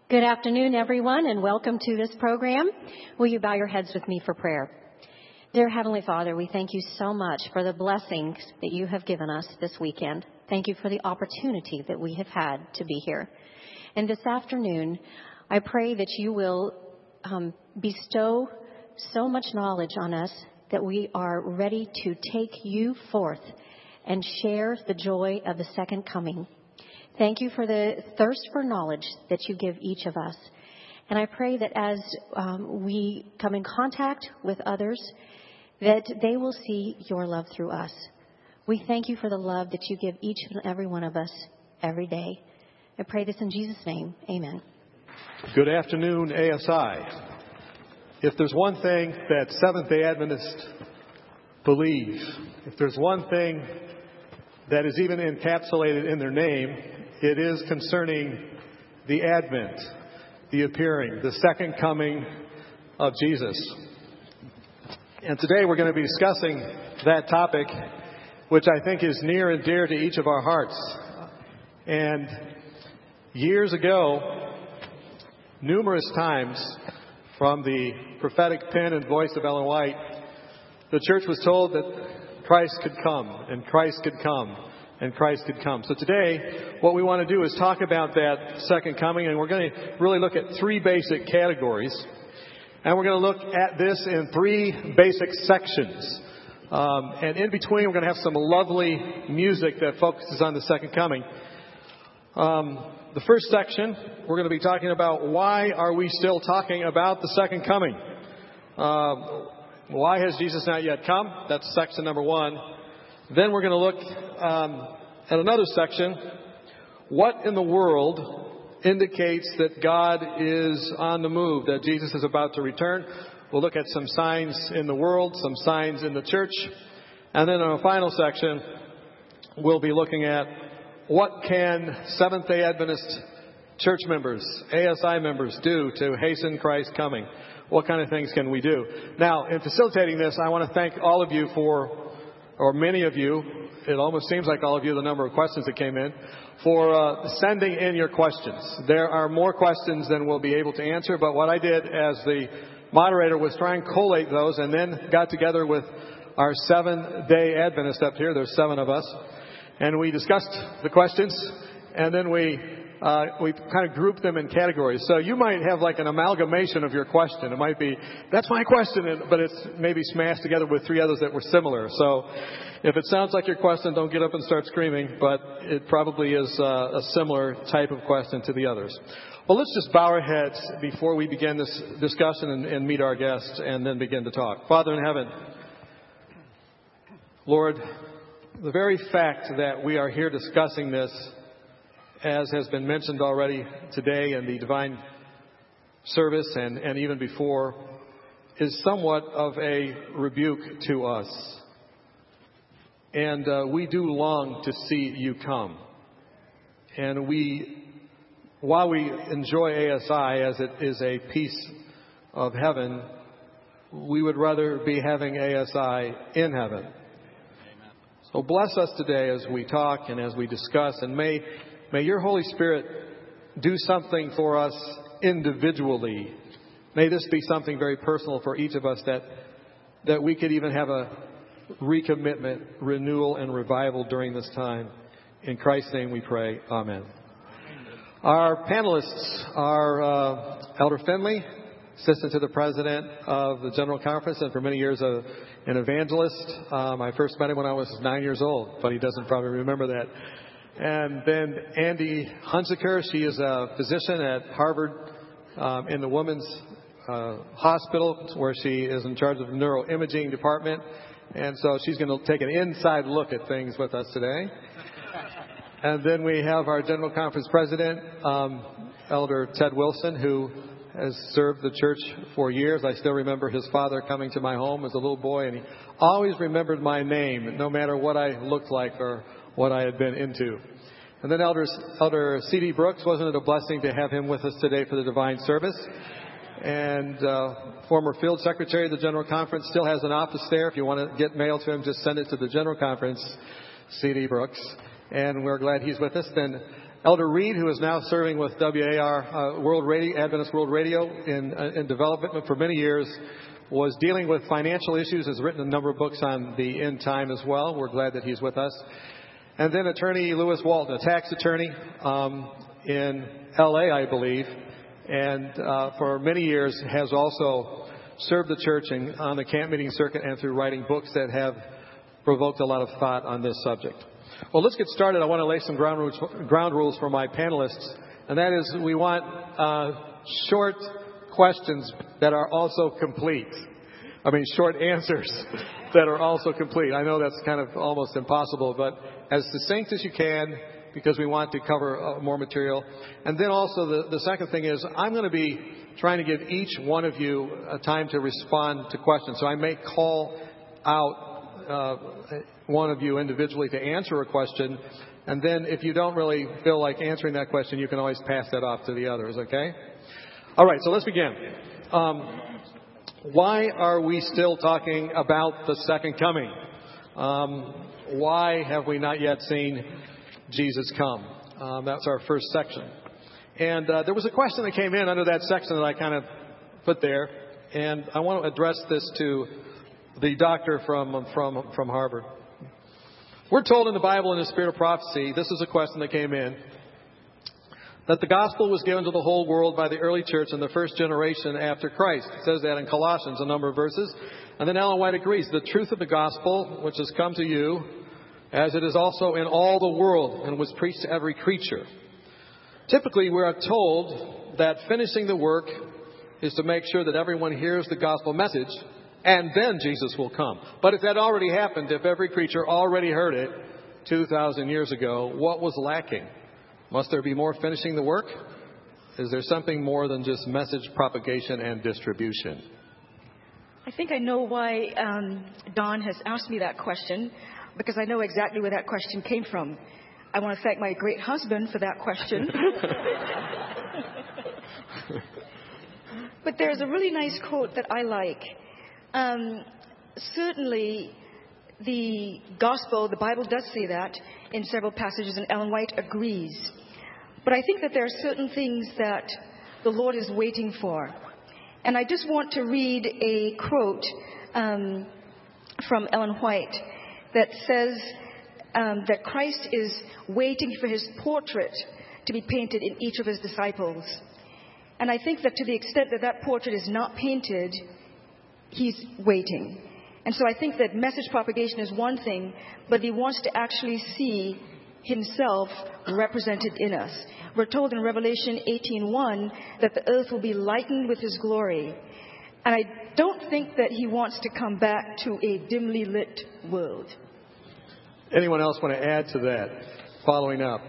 Good afternoon, everyone, and welcome to this program. Will you bow your heads with me for prayer? Dear Heavenly Father, we thank you so much for the blessings that you have given us this weekend. Thank you for the opportunity that we have had to be here. And this afternoon, I pray that you will bestow so much knowledge on us that we are ready to take you forth and share the joy of the second coming. Thank you for the thirst for knowledge that you give each of us. And I pray that as we come in contact with others, that they will see your love through us. We thank you for the love that you give each and every one of us every day. I pray this in Jesus' name. Amen. Good afternoon, ASI. If there's one thing that Seventh-day Adventists believe, if there's one thing that is even encapsulated in their name, it is concerning the Advent, the appearing, the second coming of Jesus. And today we're going to be discussing that topic, which I think is near and dear to each of our hearts. And years ago, numerous times from the prophetic pen and voice of Ellen White, the church was told that Christ could come, and Christ could come, and Christ could come. So today, what we want to do is talk about that second coming, and we're going to really look at three basic categories. And we're going to look at this in three basic sections. And in between, we're going to have some lovely music that focuses on the second coming. The first section, we're going to be talking about why are we still talking about the second coming? Why has Jesus not yet come? That's section number one. Then we're going to look at another section. What in the world indicates that God is on the move, that Jesus is about to return? We'll look at some signs in the world, some signs in the church. And then in a final section, we'll be looking at what can Seventh-day Adventist church members, ASI members, do to hasten Christ's coming? What kind of things can we do? Now, in facilitating this, I want to thank all of you or many of you, it almost seems like all of you, the number of questions that came in, for sending in your questions. There are more questions than we'll be able to answer, but what I did as the moderator was try and collate those and then got together with our Seventh-day Adventists up here. There's 7 of us. And we discussed the questions, and then we kind of grouped them in categories. So you might have like an amalgamation of your question. It might be, that's my question, but it's maybe smashed together with 3 others that were similar. So if it sounds like your question, don't get up and start screaming, but it probably is a similar type of question to the others. Well, let's just bow our heads before we begin this discussion and meet our guests and then begin to talk. Father in heaven, Lord, the very fact that we are here discussing this, as has been mentioned already today in the divine service and even before, is somewhat of a rebuke to us. And we do long to see you come. And while we enjoy ASI as it is a piece of heaven, we would rather be having ASI in heaven. So bless us today as we talk and as we discuss, and may your Holy Spirit do something for us individually. May this be something very personal for each of us, that we could even have a recommitment, renewal, and revival during this time. In Christ's name we pray. Amen. Our panelists are Elder Finley, assistant to the president of the General Conference, and for many years an evangelist. I first met him when I was 9 years old, but he doesn't probably remember that. And then Andy Hunziker, she is a physician at Harvard in the Women's Hospital, where she is in charge of the neuroimaging department. And so she's going to take an inside look at things with us today. And then we have our General Conference president, Elder Ted Wilson, who has served the church for years. I still remember his father coming to my home as a little boy, and he always remembered my name, no matter what I looked like or what I had been into. And then Elder C.D. Brooks, wasn't it a blessing to have him with us today for the divine service? And former field secretary of the General Conference, still has an office there. If you want to get mail to him, just send it to the General Conference, C.D. Brooks. And we're glad he's with us. Then Elder Reed, who is now serving with WAR World Radio, Adventist World Radio in development for many years, was dealing with financial issues, has written a number of books on the end time as well. We're glad that he's with us. And then Attorney Lewis Walton, a tax attorney in L.A., I believe, and for many years has also served the church on the camp meeting circuit and through writing books that have provoked a lot of thought on this subject. Well, let's get started. I want to lay some ground rules for my panelists, and that is we want short questions that are also complete. Short answers that are also complete. I know that's kind of almost impossible, but as succinct as you can, because we want to cover more material. And then also the second thing is I'm going to be trying to give each one of you a time to respond to questions. So I may call out one of you individually to answer a question, and then if you don't really feel like answering that question, you can always pass that off to the others, okay? All right, so let's begin. Why are we still talking about the second coming? Why have we not yet seen Jesus come? That's our first section. And there was a question that came in under that section that I kind of put there, and I want to address this to the doctor from Harvard. We're told in the Bible, in the spirit of prophecy, this is a question that came in, that the gospel was given to the whole world by the early church in the first generation after Christ. It says that in Colossians, a number of verses. And then Ellen White agrees, the truth of the gospel, which has come to you, as it is also in all the world, and was preached to every creature. Typically, we are told that finishing the work is to make sure that everyone hears the gospel message, and then Jesus will come. But if that already happened, if every creature already heard it 2,000 years ago, what was lacking? Must there be more finishing the work? Is there something more than just message propagation and distribution? I think I know why Don has asked me that question, because I know exactly where that question came from. I want to thank my great husband for that question. But there's a really nice quote that I like. Certainly, the gospel, the Bible does say that in several passages, and Ellen White agrees. But I think that there are certain things that the Lord is waiting for. And I just want to read a quote from Ellen White that says that Christ is waiting for his portrait to be painted in each of his disciples. And I think that to the extent that that portrait is not painted, he's waiting. And so I think that message propagation is one thing, but he wants to actually see himself represented in us. We're told in Revelation 18:1 that the earth will be lightened with his glory. And I don't think that he wants to come back to a dimly lit world. Anyone else want to add to that, following up?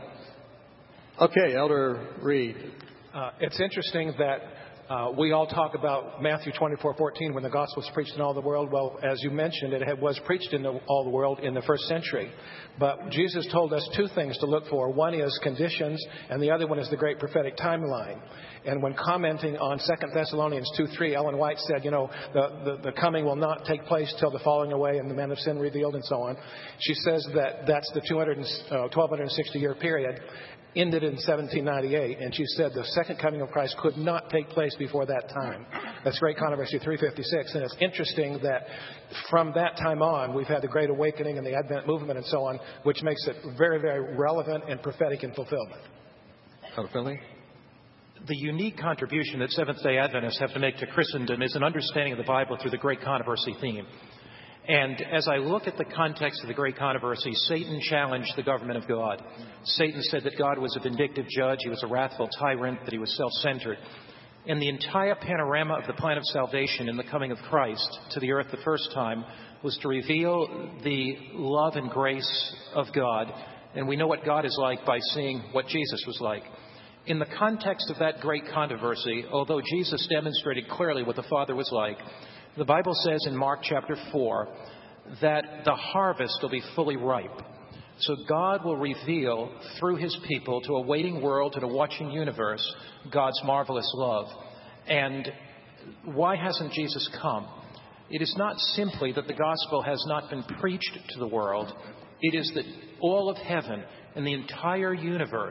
Okay, Elder Reed. It's interesting that we all talk about Matthew 24:14 when the gospel is preached in all the world. Well, as you mentioned, it was preached in all the world in the first century. But Jesus told us two things to look for. One is conditions, and the other one is the great prophetic timeline. And when commenting on 2 Thessalonians 2:3, Ellen White said, the coming will not take place till the falling away and the men of sin revealed and so on. She says that that's the 1260-year period. Ended in 1798, and she said the second coming of Christ could not take place before that time. That's Great Controversy 356, and it's interesting that from that time on, we've had the Great Awakening and the Advent movement and so on, which makes it very, very relevant and prophetic in fulfillment. Finley? The unique contribution that Seventh-day Adventists have to make to Christendom is an understanding of the Bible through the Great Controversy theme. And as I look at the context of the Great Controversy, Satan challenged the government of God. Satan said that God was a vindictive judge, he was a wrathful tyrant, that he was self-centered. And the entire panorama of the plan of salvation in the coming of Christ to the earth the first time was to reveal the love and grace of God. And we know what God is like by seeing what Jesus was like. In the context of that great controversy, although Jesus demonstrated clearly what the Father was like, the Bible says in Mark chapter 4 that the harvest will be fully ripe. So God will reveal through his people to a waiting world and a watching universe God's marvelous love. And why hasn't Jesus come? It is not simply that the gospel has not been preached to the world. It is that all of heaven and the entire universe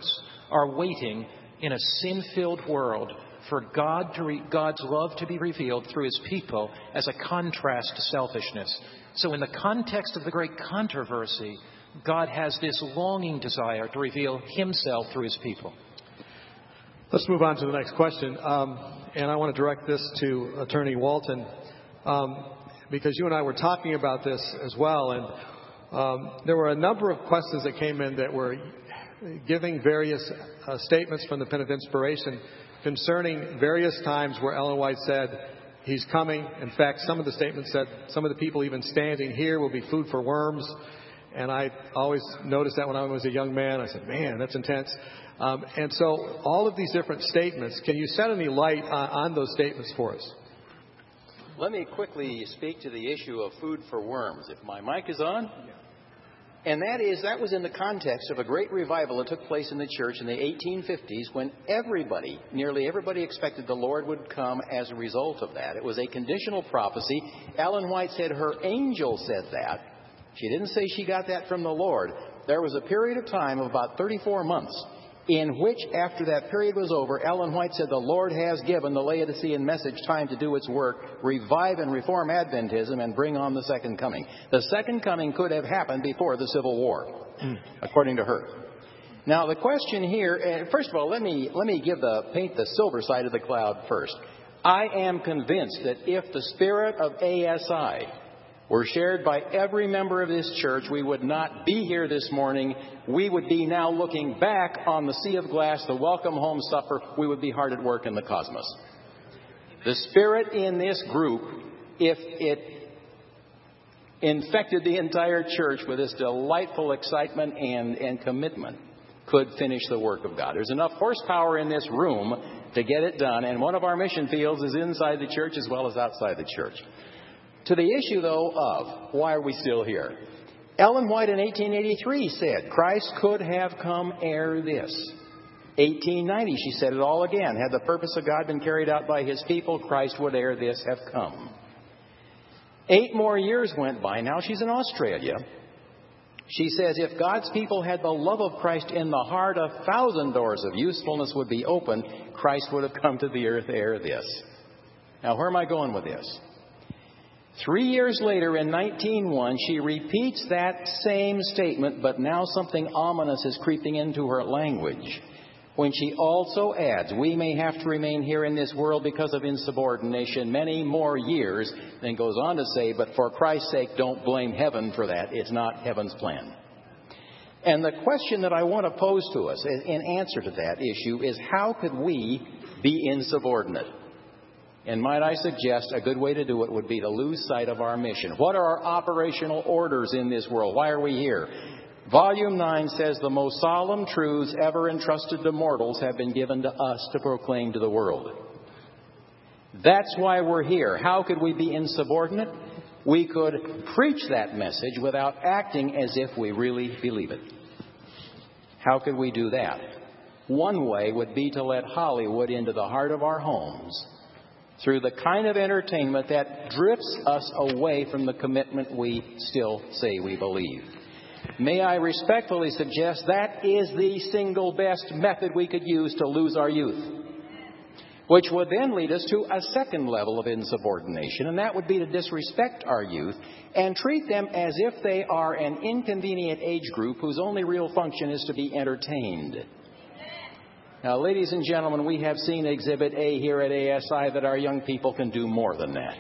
are waiting in a sin-filled world for God's love to be revealed through His people as a contrast to selfishness. So in the context of the great controversy, God has this longing desire to reveal Himself through His people. Let's move on to the next question. And I want to direct this to Attorney Walton, because you and I were talking about this as well. And there were a number of questions that came in that were giving various statements from the Pen of Inspiration concerning various times where Ellen White said, He's coming. In fact, some of the statements said, some of the people even standing here will be food for worms. And I always noticed that when I was a young man. I said, man, that's intense. And so all of these different statements, can you shed any light on those statements for us? Let me quickly speak to the issue of food for worms. If my mic is on. And that was in the context of a great revival that took place in the church in the 1850s when nearly everybody expected the Lord would come as a result of that. It was a conditional prophecy. Ellen White said her angel said that. She didn't say she got that from the Lord. There was a period of time of about 34 months in which, after that period was over, Ellen White said the Lord has given the Laodicean message time to do its work, revive and reform Adventism, and bring on the second coming. The second coming could have happened before the Civil War, according to her. Now, the question here, first of all, let me paint the silver side of the cloud first. I am convinced that if the spirit of ASI were shared by every member of this church, we would not be here this morning. We would be now looking back on the sea of glass, the welcome home supper. We would be hard at work in the cosmos. The spirit in this group, if it infected the entire church with this delightful excitement and commitment, could finish the work of God. There's enough horsepower in this room to get it done, and one of our mission fields is inside the church as well as outside the church. To the issue, though, of why are we still here? Ellen White in 1883 said Christ could have come ere this. 1890, she said it all again. Had the purpose of God been carried out by His people, Christ would ere this have come. 8 more years went by. Now she's in Australia. She says if God's people had the love of Christ in the heart, 1,000 doors of usefulness would be open. Christ would have come to the earth ere this. Now, where am I going with this? 3 years later, in 1901, she repeats that same statement, but now something ominous is creeping into her language. When she also adds, we may have to remain here in this world because of insubordination many more years, then goes on to say, but for Christ's sake, don't blame heaven for that. It's not heaven's plan. And the question that I want to pose to us in answer to that issue is, how could we be insubordinate? And might I suggest a good way to do it would be to lose sight of our mission. What are our operational orders in this world? Why are we here? Volume 9 says the most solemn truths ever entrusted to mortals have been given to us to proclaim to the world. That's why we're here. How could we be insubordinate? We could preach that message without acting as if we really believe it. How could we do that? One way would be to let Hollywood into the heart of our homes through the kind of entertainment that drifts us away from the commitment we still say we believe. May I respectfully suggest that is the single best method we could use to lose our youth, which would then lead us to a second level of insubordination, and that would be to disrespect our youth and treat them as if they are an inconvenient age group whose only real function is to be entertained. Now, ladies and gentlemen, we have seen Exhibit A here at ASI that our young people can do more than that.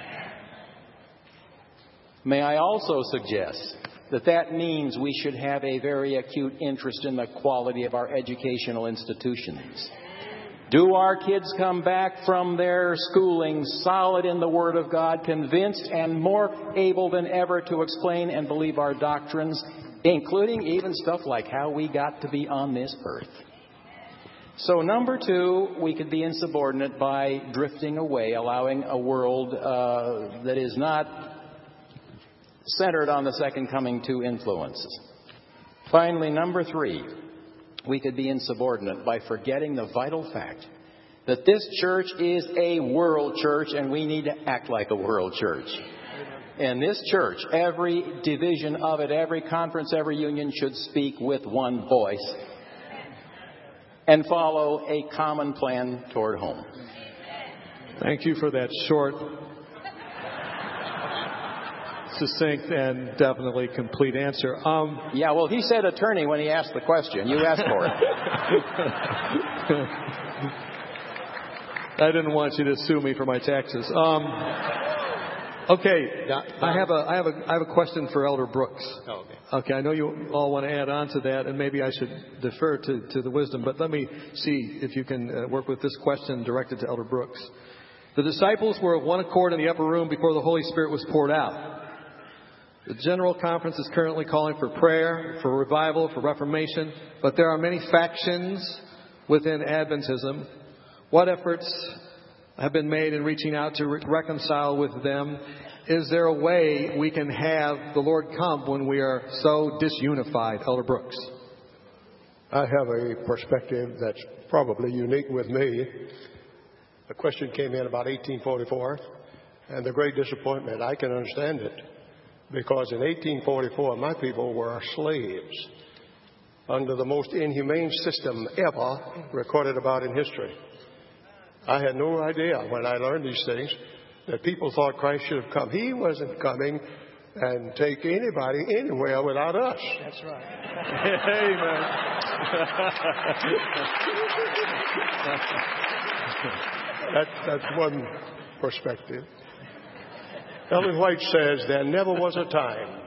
May I also suggest that means we should have a very acute interest in the quality of our educational institutions. Do our kids come back from their schooling solid in the Word of God, convinced and more able than ever to explain and believe our doctrines, including even stuff like how we got to be on this earth? So, number 2, we could be insubordinate by drifting away, allowing a world that is not centered on the second coming to influence us. Finally, number 3, we could be insubordinate by forgetting the vital fact that this church is a world church and we need to act like a world church. And this church, every division of it, every conference, every union should speak with one voice. and follow a common plan toward home. Thank you for that short, succinct, and definitely complete answer. Yeah, well, he said attorney when he asked the question. You asked for it. I didn't want you to sue me for my taxes. Okay, I have a question for Elder Brooks. Oh, okay. Okay, I know you all want to add on to that, and maybe I should defer to the wisdom, but let me see if you can work with this question directed to Elder Brooks. The disciples were of one accord in the upper room before the Holy Spirit was poured out. The General Conference is currently calling for prayer, for revival, for reformation, but there are many factions within Adventism. What efforts have been made in reaching out to reconcile with them? Is there a way we can have the Lord come when we are so disunified? Elder Brooks. I have a perspective that's probably unique with me. The question came in about 1844, and the great disappointment, I can understand it, because in 1844 my people were slaves under the most inhumane system ever recorded about in history. I had no idea when I learned these things that people thought Christ should have come. He wasn't coming and take anybody anywhere without us. That's right. Amen. That's one perspective. Ellen White says there never was a time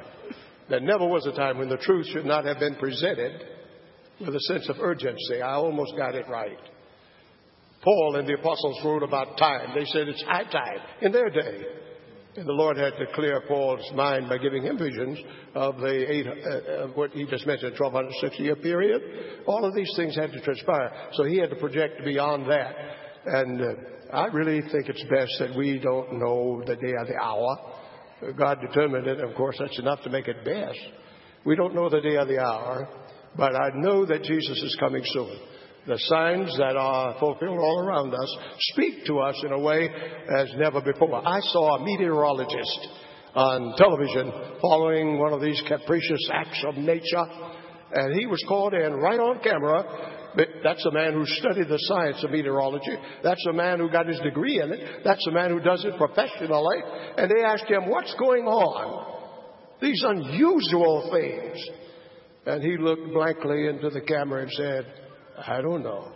when the truth should not have been presented with a sense of urgency. I almost got it right. Paul and the apostles wrote about time. They said it's high time in their day. And the Lord had to clear Paul's mind by giving him visions of what he just mentioned, 1260-year period. All of these things had to transpire. So he had to project beyond that. And I really think it's best that we don't know the day or the hour. God determined it. Of course, that's enough to make it best. We don't know the day or the hour, but I know that Jesus is coming soon. The signs that are fulfilled all around us speak to us in a way as never before. I saw a meteorologist on television following one of these capricious acts of nature, and he was called in right on camera. That's a man who studied the science of meteorology. That's a man who got his degree in it. That's a man who does it professionally. And they asked him, what's going on? These unusual things. And he looked blankly into the camera and said, I don't know.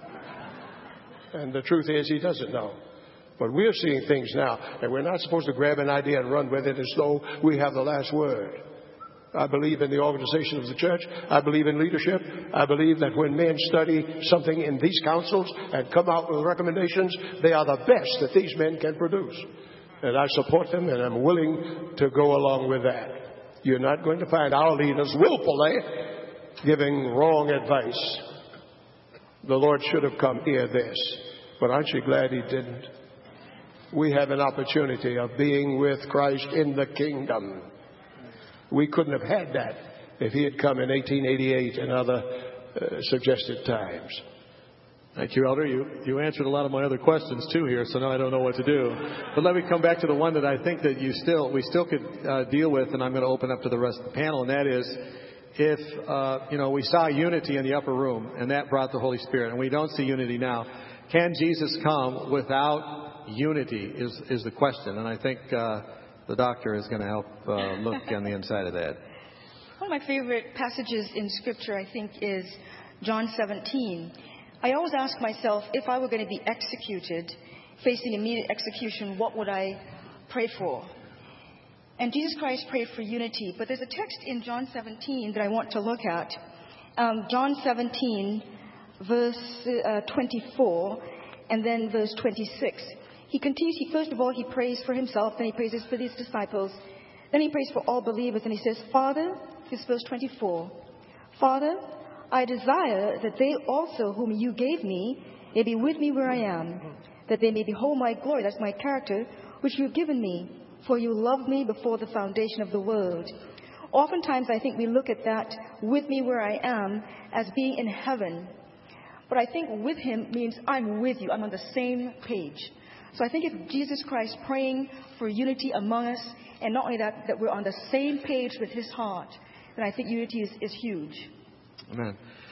And the truth is, he doesn't know. But we're seeing things now, and we're not supposed to grab an idea and run with it as though we have the last word. I believe in the organization of the church. I believe in leadership. I believe that when men study something in these councils and come out with recommendations, they are the best that these men can produce. And I support them, and I'm willing to go along with that. You're not going to find our leaders willfully giving wrong advice. The Lord should have come ere this. But aren't you glad he didn't? We have an opportunity of being with Christ in the kingdom. We couldn't have had that if he had come in 1888 and other suggested times. Thank you, Elder. You answered a lot of my other questions too here, so now I don't know what to do. But let me come back to the one that I think that we still could deal with, and I'm going to open up to the rest of the panel, and that is, if we saw unity in the upper room, and that brought the Holy Spirit, and we don't see unity now, can Jesus come without unity is the question. And I think the doctor is going to help look on the inside of that. One of my favorite passages in Scripture, I think, is John 17. I always ask myself, if I were going to be executed, facing immediate execution, what would I pray for? And Jesus Christ prayed for unity. But there's a text in John 17 that I want to look at. John 17, verse 24, and then verse 26. He continues, first of all, he prays for himself, then he prays for his disciples, then he prays for all believers, and he says, Father, this is verse 24, Father, I desire that they also whom you gave me may be with me where I am, that they may behold my glory, that's my character, which you have given me, for you loved me before the foundation of the world. Oftentimes I think we look at that, with me where I am, as being in heaven. But I think with him means I'm with you, I'm on the same page. So I think if Jesus Christ praying for unity among us, and not only that, that we're on the same page with his heart, then I think unity is huge. Amen.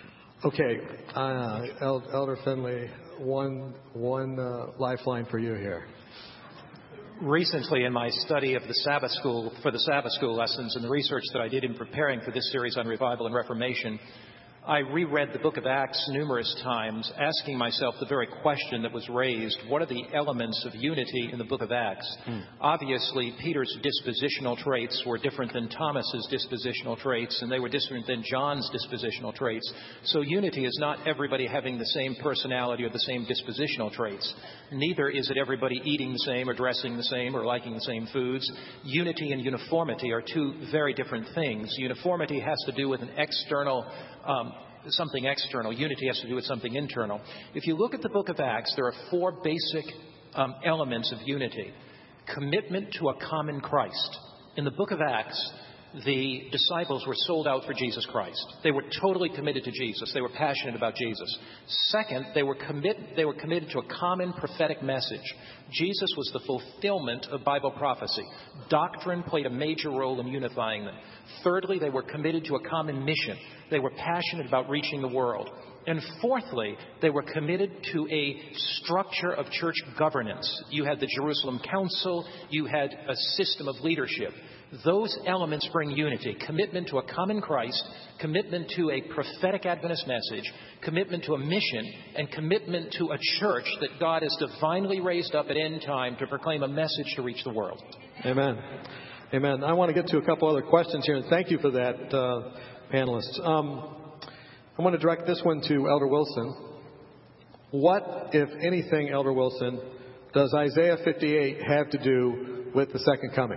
Okay, Elder Finley, one lifeline for you here. Recently, in my study of the Sabbath School, for the Sabbath School lessons and the research that I did in preparing for this series on revival and reformation, I reread the book of Acts numerous times, asking myself the very question that was raised: what are the elements of unity in the book of Acts? Obviously, Peter's dispositional traits were different than Thomas's dispositional traits, and they were different than John's dispositional traits. So unity is not everybody having the same personality or the same dispositional traits. Neither is it everybody eating the same or dressing the same or liking the same foods. Unity and uniformity are two very different things. Uniformity has to do with an external something external. Unity has to do with something internal. If you look at the book of Acts, there are four basic elements of unity. Commitment to a common Christ. In the book of Acts, the disciples were sold out for Jesus Christ. They were totally committed to Jesus. They were passionate about Jesus. Second, they were committed to a common prophetic message. Jesus was the fulfillment of Bible prophecy. Doctrine played a major role in unifying them. Thirdly, they were committed to a common mission. They were passionate about reaching the world. And fourthly, they were committed to a structure of church governance. You had the Jerusalem Council. You had a system of leadership. Those elements bring unity. Commitment to a common Christ, commitment to a prophetic Adventist message, commitment to a mission, and commitment to a church that God has divinely raised up at end time to proclaim a message to reach the world. Amen. Amen. I want to get to a couple other questions here, and thank you for that, panelists. I want to direct this one to Elder Wilson. What, if anything, Elder Wilson, does Isaiah 58 have to do with the second coming?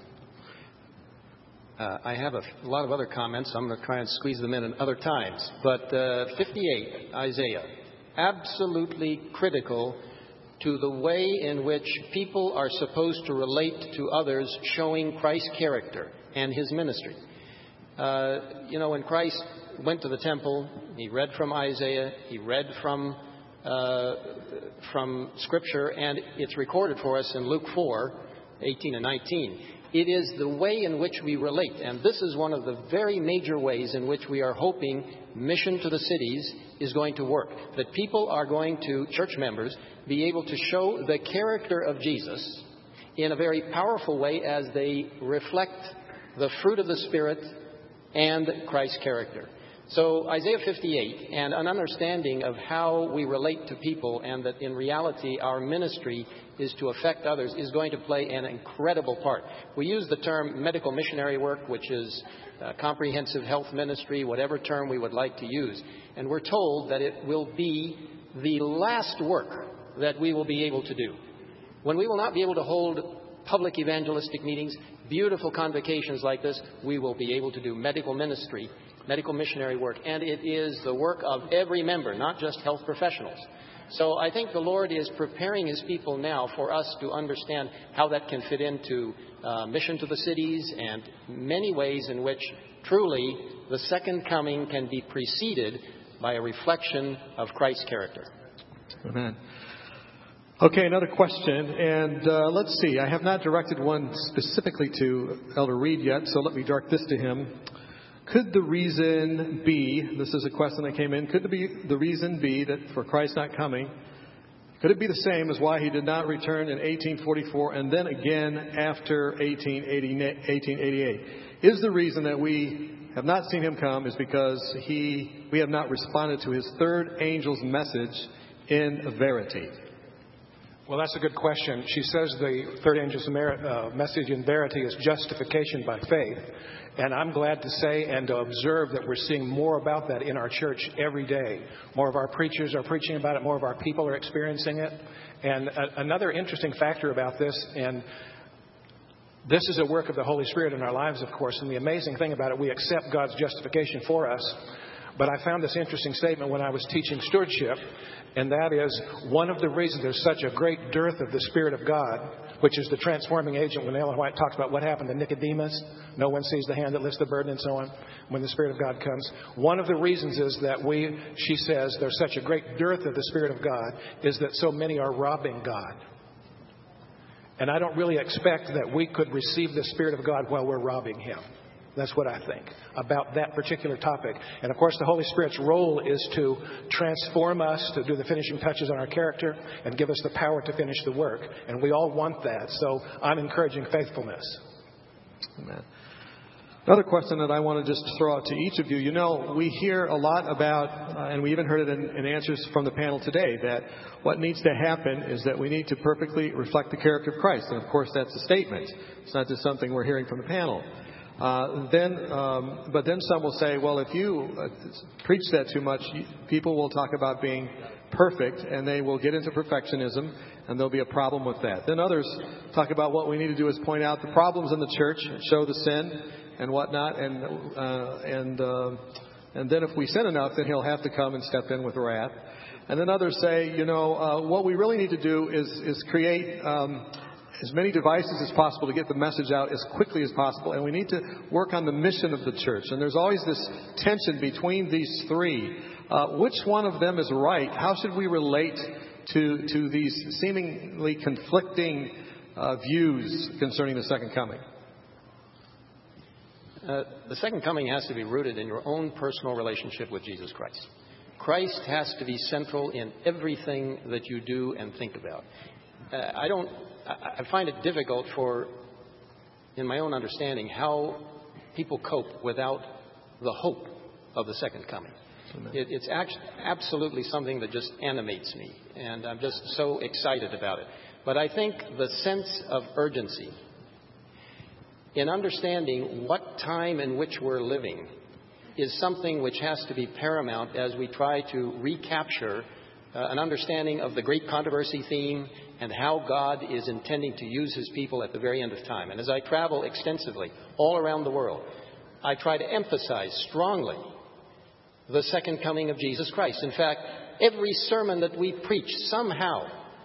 I have a lot of other comments. I'm going to try and squeeze them in other times. But 58, Isaiah, absolutely critical to the way in which people are supposed to relate to others, showing Christ's character and his ministry. When Christ went to the temple, he read from Isaiah, he read from Scripture, and it's recorded for us in Luke 4:18 and 19. It is the way in which we relate, and this is one of the very major ways in which we are hoping Mission to the Cities is going to work. That people are going to, church members, be able to show the character of Jesus in a very powerful way as they reflect the fruit of the Spirit and Christ's character. So Isaiah 58 and an understanding of how we relate to people, and that in reality our ministry is to affect others, is going to play an incredible part. We use the term medical missionary work, which is comprehensive health ministry, whatever term we would like to use. And we're told that it will be the last work that we will be able to do. When we will not be able to hold public evangelistic meetings, beautiful convocations like this, we will be able to do medical ministry, medical missionary work. And it is the work of every member, not just health professionals. So I think the Lord is preparing his people now for us to understand how that can fit into Mission to the Cities, and many ways in which truly the second coming can be preceded by a reflection of Christ's character. Amen. Okay, another question, and let's see. I have not directed one specifically to Elder Reed yet, so let me direct this to him. Could the reason be, this is a question that came in, could the reason be that for Christ not coming, could it be the same as why he did not return in 1844 and then again after 1888? Is the reason that we have not seen him come is because we have not responded to his third angel's message in verity? Well, that's a good question. She says the third angel's message in verity is justification by faith. And I'm glad to say and to observe that we're seeing more about that in our church every day. More of our preachers are preaching about it. More of our people are experiencing it. And another interesting factor about this, and this is a work of the Holy Spirit in our lives, of course. And the amazing thing about it, we accept God's justification for us. But I found this interesting statement when I was teaching stewardship, and that is one of the reasons there's such a great dearth of the Spirit of God, which is the transforming agent. When Ellen White talks about what happened to Nicodemus, no one sees the hand that lifts the burden and so on, when the Spirit of God comes. One of the reasons is that she says, there's such a great dearth of the Spirit of God, is that so many are robbing God. And I don't really expect that we could receive the Spirit of God while we're robbing Him. That's what I think about that particular topic. And of course, the Holy Spirit's role is to transform us, to do the finishing touches on our character, and give us the power to finish the work. And we all want that. So I'm encouraging faithfulness. Amen. Another question that I want to just throw out to each of you. You know, we hear a lot about, and we even heard it in answers from the panel today, that what needs to happen is that we need to perfectly reflect the character of Christ. And of course, that's a statement. It's not just something we're hearing from the panel. But then some will say, well, if you preach that too much, people will talk about being perfect, and they will get into perfectionism, and there'll be a problem with that. Then others talk about what we need to do is point out the problems in the church, show the sin and whatnot, and then if we sin enough, then he'll have to come and step in with wrath. And then others say, what we really need to do is create as many devices as possible to get the message out as quickly as possible, and we need to work on the mission of the church. And there's always this tension between these three. Which one of them is right? How should we relate to these seemingly conflicting views concerning the second coming? The second coming has to be rooted in your own personal relationship with Jesus Christ. Christ has to be central in everything that you do and think about. I find it difficult in my own understanding, how people cope without the hope of the second coming. It's absolutely something that just animates me, and I'm just so excited about it. But I think the sense of urgency in understanding what time in which we're living is something which has to be paramount as we try to recapture an understanding of the great controversy theme and how God is intending to use his people at the very end of time. And as I travel extensively all around the world, I try to emphasize strongly the second coming of Jesus Christ. In fact, every sermon that we preach somehow,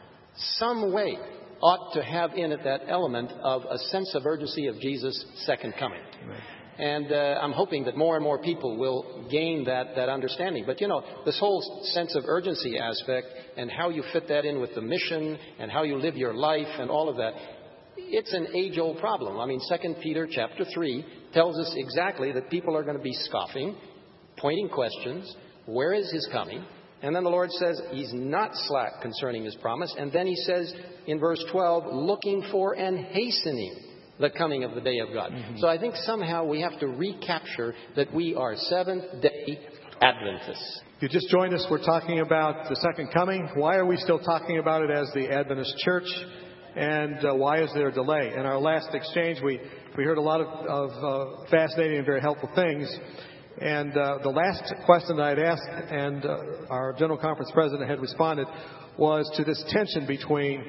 some way, ought to have in it that element of a sense of urgency of Jesus' second coming. Right. And I'm hoping that more and more people will gain that understanding. But, this whole sense of urgency aspect and how you fit that in with the mission and how you live your life and all of that, it's an age-old problem. I mean, 2 Peter chapter 3 tells us exactly that people are going to be scoffing, pointing questions, where is his coming? And then the Lord says he's not slack concerning his promise. And then he says in verse 12, looking for and hastening the coming of the day of God. Mm-hmm. So I think somehow we have to recapture that we are Seventh-day Adventists. If you just joined us, we're talking about the second coming. Why are we still talking about it as the Adventist Church? And why is there a delay? In our last exchange, we heard a lot of fascinating and very helpful things. And the last question that I'd asked, and our General Conference President had responded, was to this tension between,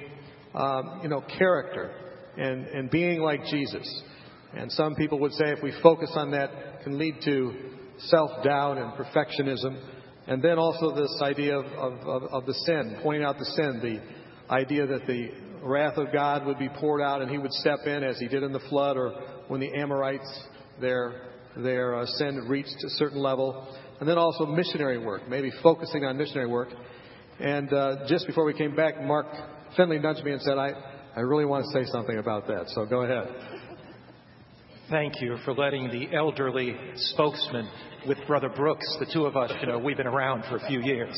character and being like Jesus. And some people would say if we focus on that, can lead to self-doubt and perfectionism. And then also this idea of the sin, pointing out the sin, the idea that the wrath of God would be poured out and he would step in as he did in the flood, or when the Amorites, their sin reached a certain level. And then also missionary work, maybe focusing on missionary work. And just before we came back, Mark Finley nudged me and said, I really want to say something about that. So go ahead. Thank you for letting the elderly spokesman with Brother Brooks, the two of us, we've been around for a few years.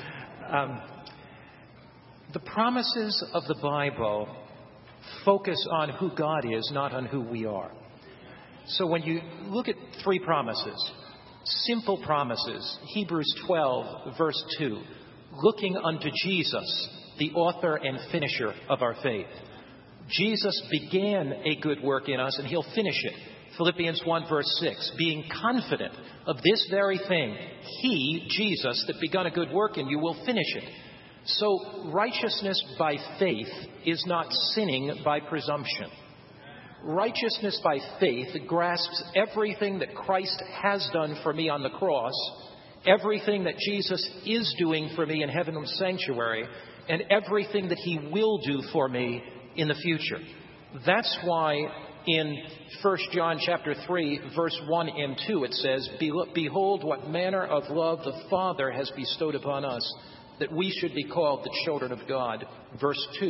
The promises of the Bible focus on who God is, not on who we are. So when you look at three promises, simple promises, Hebrews 12, verse 2, looking unto Jesus, the author and finisher of our faith. Jesus began a good work in us, and he'll finish it. Philippians 1, verse 6, being confident of this very thing, he, Jesus, that begun a good work in you, will finish it. So righteousness by faith is not sinning by presumption. Righteousness by faith grasps everything that Christ has done for me on the cross, everything that Jesus is doing for me in heaven's sanctuary, and everything that he will do for me in the future. That's why in 1 John chapter 3, verse 1 and 2, it says, behold, what manner of love the Father has bestowed upon us, that we should be called the children of God. Verse 2,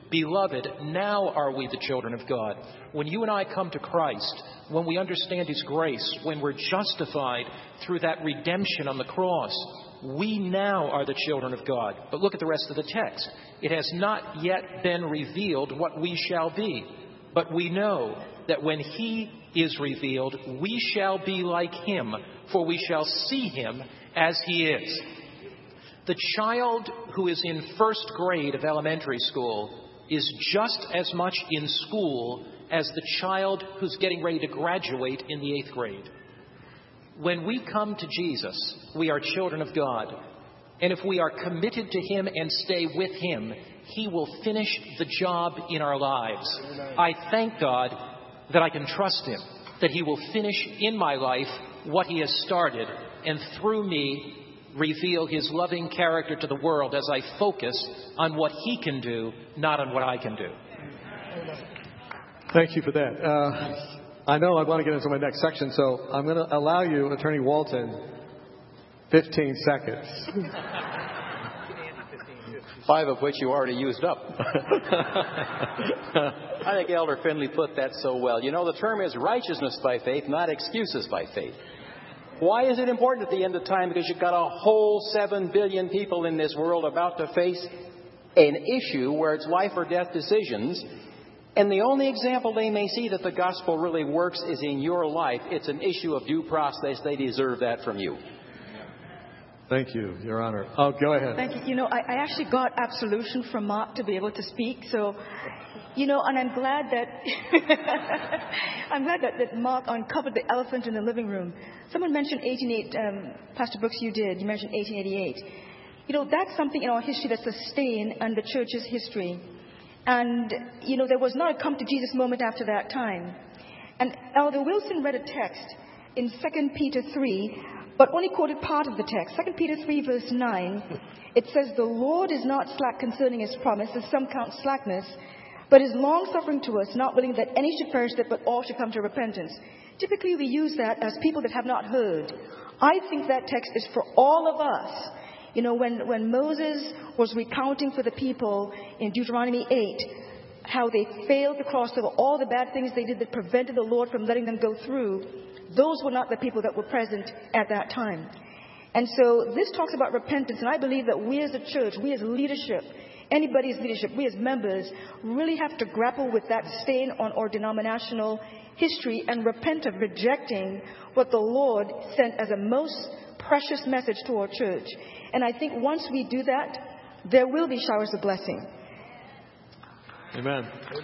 Beloved, now are we the children of God. When you and I come to Christ, when we understand His grace, when we're justified through that redemption on the cross, we now are the children of God. But look at the rest of the text. It has not yet been revealed what we shall be. But we know that when He is revealed, we shall be like Him, for we shall see Him as He is. The child who is in first grade of elementary school is just as much in school as the child who's getting ready to graduate in the 8th grade. When we come to Jesus, we are children of God. And if we are committed to Him and stay with Him, He will finish the job in our lives. I thank God that I can trust Him, that He will finish in my life what He has started, and through me reveal His loving character to the world as I focus on what He can do, not on what I can do. Thank you for that. I know I want to get into my next section, so I'm going to allow you, Attorney Walton, 15 seconds. 5 of which you already used up. I think Elder Finley put that so well. You know, the term is righteousness by faith, not excuses by faith. Why is it important at the end of time? Because you've got a whole 7 billion people in this world about to face an issue where it's life or death decisions. And the only example they may see that the gospel really works is in your life. It's an issue of due process. They deserve that from you. Thank you, Your Honor. Oh, go ahead. Thank you. You know, I actually got absolution from Mark to be able to speak. So, you know, and I'm glad that that Mark uncovered the elephant in the living room. Someone mentioned 1888. Pastor Brooks, you did. You mentioned 1888. You know, that's something in our history that's a stain on the church's history. And, you know, there was not a come to Jesus moment after that time. And Elder Wilson read a text in 2 Peter 3, but only quoted part of the text. 2 Peter 3, verse 9, it says, "The Lord is not slack concerning His promise, as some count slackness, but is long-suffering to us, not willing that any should perish, but all should come to repentance." Typically, we use that as people that have not heard. I think that text is for all of us. You know, when Moses was recounting for the people in Deuteronomy 8 how they failed to cross over all the bad things they did that prevented the Lord from letting them go through, those were not the people that were present at that time. And so this talks about repentance, and I believe that we as a church, we as leadership, anybody's leadership, we as members, really have to grapple with that stain on our denominational history and repent of rejecting what the Lord sent as a most precious message to our church. And I think once we do that, there will be showers of blessing. Amen.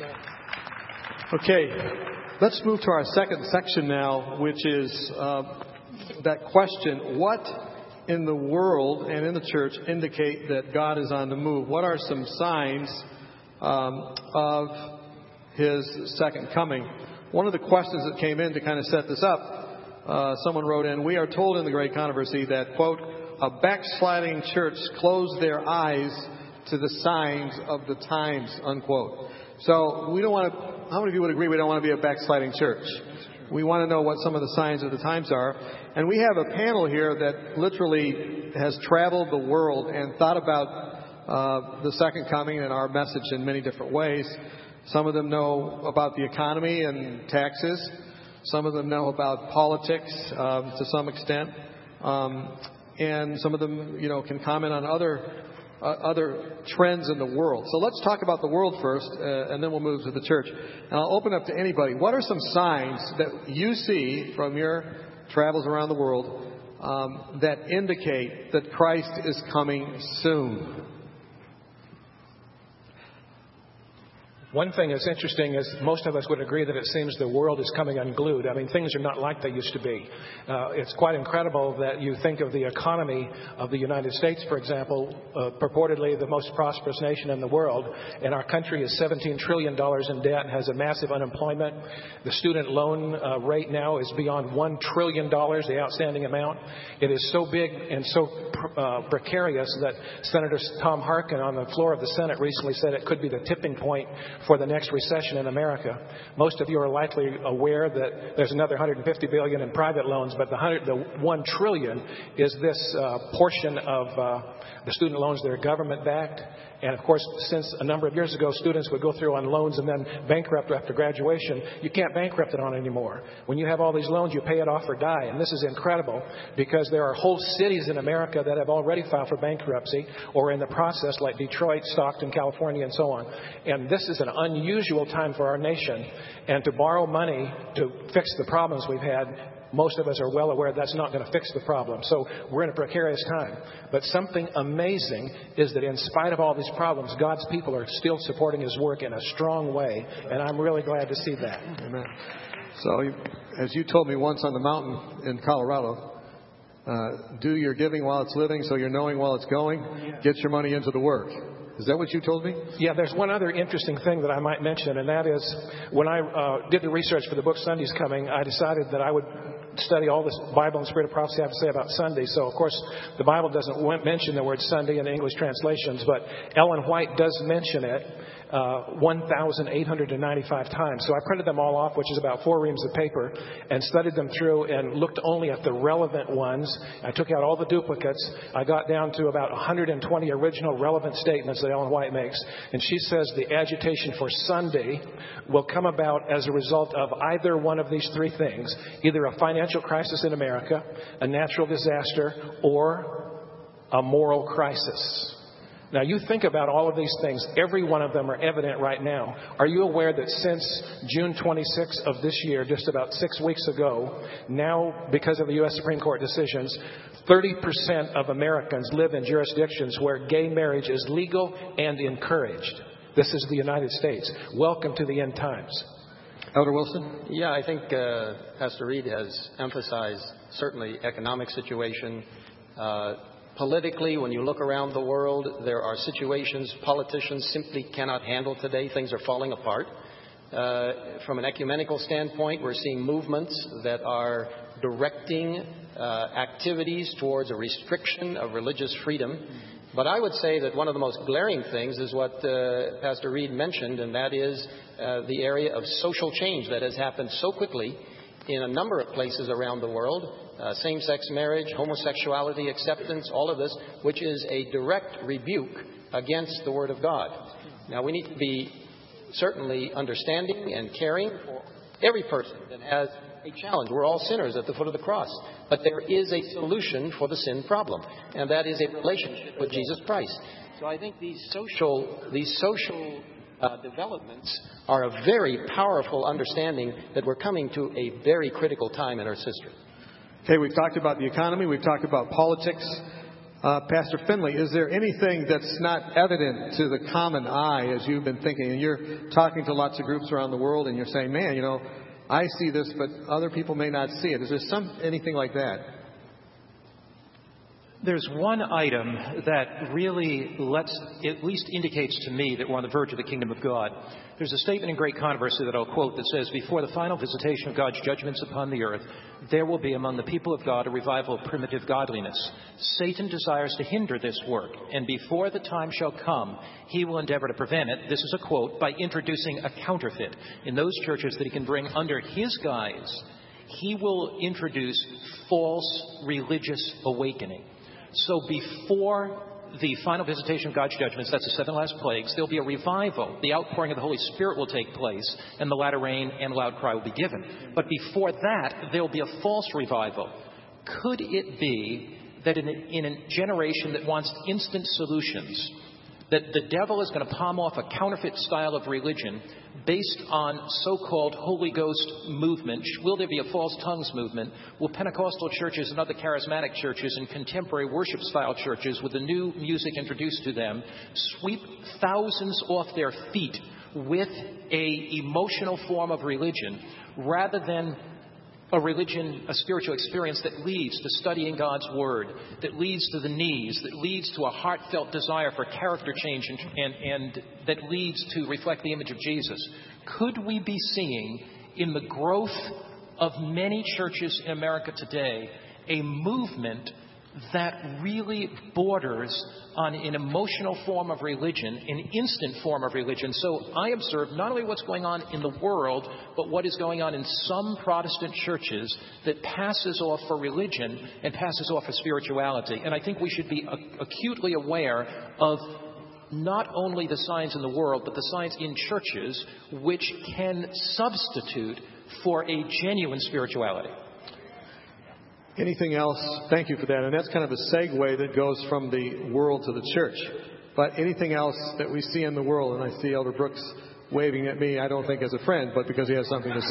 Okay, let's move to our second section now, which is that question: what in the world and in the church indicate that God is on the move? What are some signs of His second coming? One of the questions that came in to kind of set this up, someone wrote in, "We are told in the Great Controversy that, quote, a backsliding church closed their eyes to the signs of the times," unquote. So we don't want to, how many of you would agree we don't want to be a backsliding church? We want to know what some of the signs of the times are. And we have a panel here that literally has traveled the world and thought about the second coming and our message in many different ways. Some of them know about the economy and taxes. Some of them know about politics to some extent. And some of them, you know, can comment on other trends in the world. So let's talk about the world first, and then we'll move to the church. And I'll open up to anybody. What are some signs that you see from your travels around the world that indicate that Christ is coming soon? One thing that's interesting is most of us would agree that it seems the world is coming unglued. I mean, things are not like they used to be. It's quite incredible that you think of the economy of the United States, for example, purportedly the most prosperous nation in the world, and our country is $17 trillion in debt and has a massive unemployment. The student loan rate now is beyond $1 trillion, the outstanding amount. It is so big and so precarious that Senator Tom Harkin on the floor of the Senate recently said it could be the tipping point for the next recession in America. Most of you are likely aware that there's another $150 billion in private loans, but the $1 trillion is this portion of the student loans that are government-backed. And, of course, since a number of years ago, students would go through on loans and then bankrupt after graduation, you can't bankrupt it on anymore. When you have all these loans, you pay it off or die. And this is incredible because there are whole cities in America that have already filed for bankruptcy or in the process, like Detroit, Stockton, California, and so on. And this is an unusual time for our nation. And to borrow money to fix the problems we've had, most of us are well aware that's not going to fix the problem. So we're in a precarious time. But something amazing is that in spite of all these problems, God's people are still supporting His work in a strong way. And I'm really glad to see that. Amen. So, as you told me once on the mountain in Colorado, do your giving while it's living so you're knowing while it's going. Get your money into the work. Is that what you told me? Yeah, there's one other interesting thing that I might mention, and that is when I did the research for the book Sunday's Coming, I decided that I would study all this Bible and Spirit of Prophecy have to say about Sunday. So, of course, the Bible doesn't mention the word Sunday in the English translations, but Ellen White does mention it 1,895 times. So I printed them all off, which is about 4 reams of paper, and studied them through and looked only at the relevant ones. I took out all the duplicates. I got down to about 120 original relevant statements that Ellen White makes. And she says the agitation for Sunday will come about as a result of either one of these 3 things, either a financial crisis in America, a natural disaster, or a moral crisis. Now, you think about all of these things. Every one of them are evident right now. Are you aware that since June 26th of this year, just about 6 weeks ago, now, because of the U.S. Supreme Court decisions, 30% of Americans live in jurisdictions where gay marriage is legal and encouraged. This is the United States. Welcome to the end times. Elder Wilson? Yeah, I think Pastor Reed has emphasized certainly economic situation. Politically, when you look around the world, there are situations politicians simply cannot handle today. Things are falling apart. From an ecumenical standpoint, we're seeing movements that are directing activities towards a restriction of religious freedom. But I would say that one of the most glaring things is what Pastor Reed mentioned, and that is the area of social change that has happened so quickly in a number of places around the world. Same-sex marriage, homosexuality, acceptance, all of this, which is a direct rebuke against the Word of God. Now, we need to be certainly understanding and caring for every person that has a challenge. We're all sinners at the foot of the cross. But there is a solution for the sin problem, and that is a relationship with Jesus Christ. So I think these social developments are a very powerful understanding that we're coming to a very critical time in our history. Okay, we've talked about the economy. We've talked about politics. Pastor Finley, is there anything that's not evident to the common eye as you've been thinking? And you're talking to lots of groups around the world, and you're saying, man, I see this, but other people may not see it. Is there anything like that? There's one item that really at least indicates to me that we're on the verge of the kingdom of God. There's a statement in Great Controversy that I'll quote that says, before the final visitation of God's judgments upon the earth, there will be among the people of God a revival of primitive godliness. Satan desires to hinder this work, and before the time shall come, he will endeavor to prevent it. This is a quote, by introducing a counterfeit in those churches that he can bring under his guise. He will introduce false religious awakening. So before the final visitation of God's judgments, that's the 7 last plagues, there'll be a revival. The outpouring of the Holy Spirit will take place, and the latter rain and loud cry will be given. But before that, there'll be a false revival. Could it be that in a generation that wants instant solutions, that the devil is going to palm off a counterfeit style of religion based on so-called Holy Ghost movement? Will there be a false tongues movement? Will Pentecostal churches and other charismatic churches and contemporary worship style churches with the new music introduced to them sweep thousands off their feet with a emotional form of religion rather than a religion, a spiritual experience that leads to studying God's Word, that leads to the knees, that leads to a heartfelt desire for character change and that leads to reflect the image of Jesus? Could we be seeing in the growth of many churches in America today a movement that really borders on an emotional form of religion, an instant form of religion? So I observe not only what's going on in the world, but what is going on in some Protestant churches that passes off for religion and passes off for spirituality. And I think we should be acutely aware of not only the signs in the world, but the signs in churches, which can substitute for a genuine spirituality. Anything else? Thank you for that. And that's kind of a segue that goes from the world to the church. But anything else that we see in the world, and I see Elder Brooks waving at me, I don't think as a friend, but because he has something to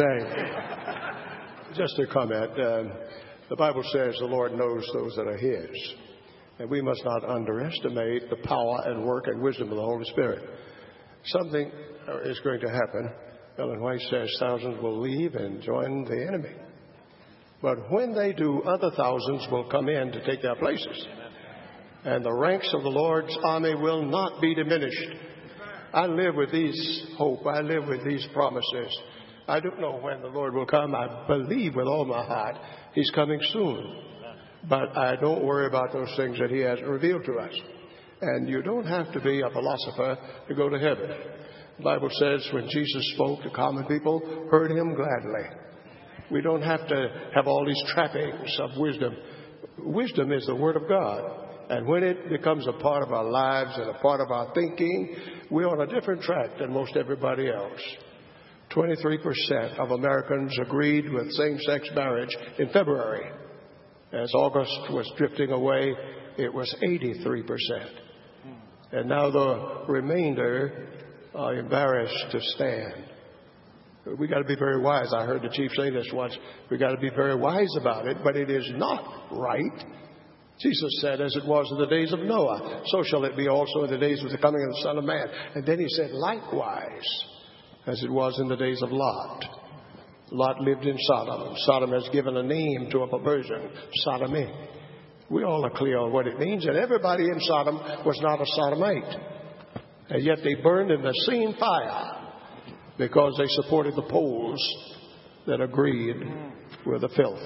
say. Just a comment. The Bible says the Lord knows those that are His. And we must not underestimate the power and work and wisdom of the Holy Spirit. Something is going to happen. Ellen White says thousands will leave and join the enemy. But when they do, other thousands will come in to take their places. And the ranks of the Lord's army will not be diminished. I live with these hope. I live with these promises. I don't know when the Lord will come. I believe with all my heart He's coming soon. But I don't worry about those things that He hasn't revealed to us. And you don't have to be a philosopher to go to heaven. The Bible says when Jesus spoke, the common people heard Him gladly. We don't have to have all these trappings of wisdom. Wisdom is the Word of God. And when it becomes a part of our lives and a part of our thinking, we're on a different track than most everybody else. 23% of Americans agreed with same-sex marriage in February. As August was drifting away, it was 83%. And now the remainder are embarrassed to stand. We got to be very wise. I heard the chief say this once. We got to be very wise about it, but it is not right. Jesus said, as it was in the days of Noah, so shall it be also in the days of the coming of the Son of Man. And then He said, likewise, as it was in the days of Lot. Lot lived in Sodom. Sodom has given a name to a perversion, sodomy. We all are clear on what it means. And everybody in Sodom was not a sodomite. And yet they burned in the same fire because they supported the poles that agreed with the filth.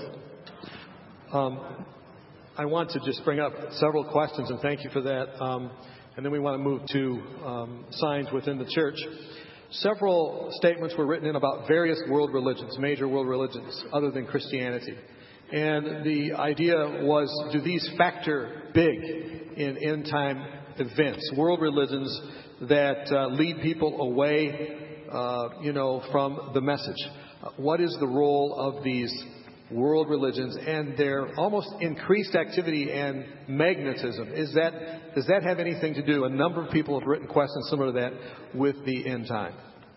I want to just bring up several questions, and thank you for that. And then we want to move to signs within the church. Several statements were written in about various world religions, major world religions, other than Christianity. And the idea was, do these factor big in end-time events? World religions that lead people away, from the message. What is the role of these world religions and their almost increased activity and magnetism? Does that have anything to do, a number of people have written questions similar to that, with the end time?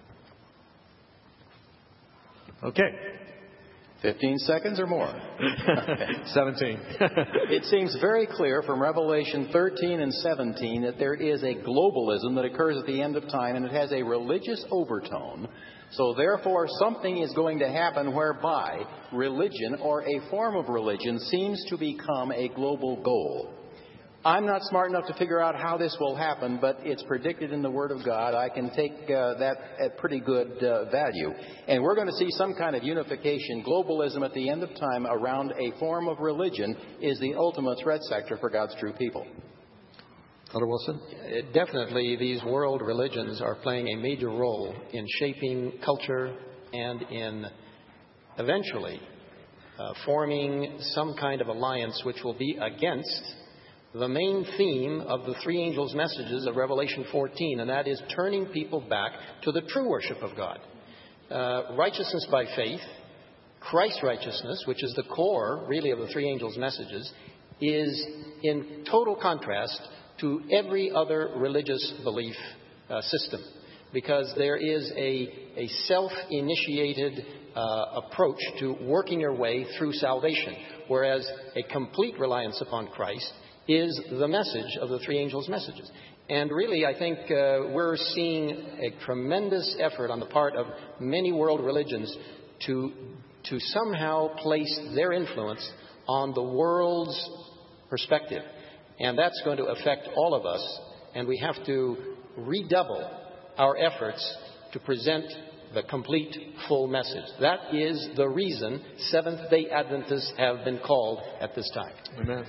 Okay. 15 seconds or more? 17. It seems very clear from Revelation 13 and 17 that there is a globalism that occurs at the end of time, and it has a religious overtone. So therefore, something is going to happen whereby religion or a form of religion seems to become a global goal. I'm not smart enough to figure out how this will happen, but it's predicted in the Word of God. I can take that at pretty good value. And we're going to see some kind of unification. Globalism at the end of time around a form of religion is the ultimate threat sector for God's true people. Elder Wilson? Definitely, these world religions are playing a major role in shaping culture and in eventually forming some kind of alliance which will be against the main theme of the three angels' messages of Revelation 14, and that is turning people back to the true worship of God. Righteousness by faith, Christ's righteousness, which is the core, really, of the three angels' messages, is in total contrast to every other religious belief system, because there is a self-initiated approach to working your way through salvation, whereas a complete reliance upon Christ is the message of the three angels' messages. And really, I think we're seeing a tremendous effort on the part of many world religions to somehow place their influence on the world's perspective. And that's going to affect all of us. And we have to redouble our efforts to present the complete, full message. That is the reason Seventh-day Adventists have been called at this time. Amen.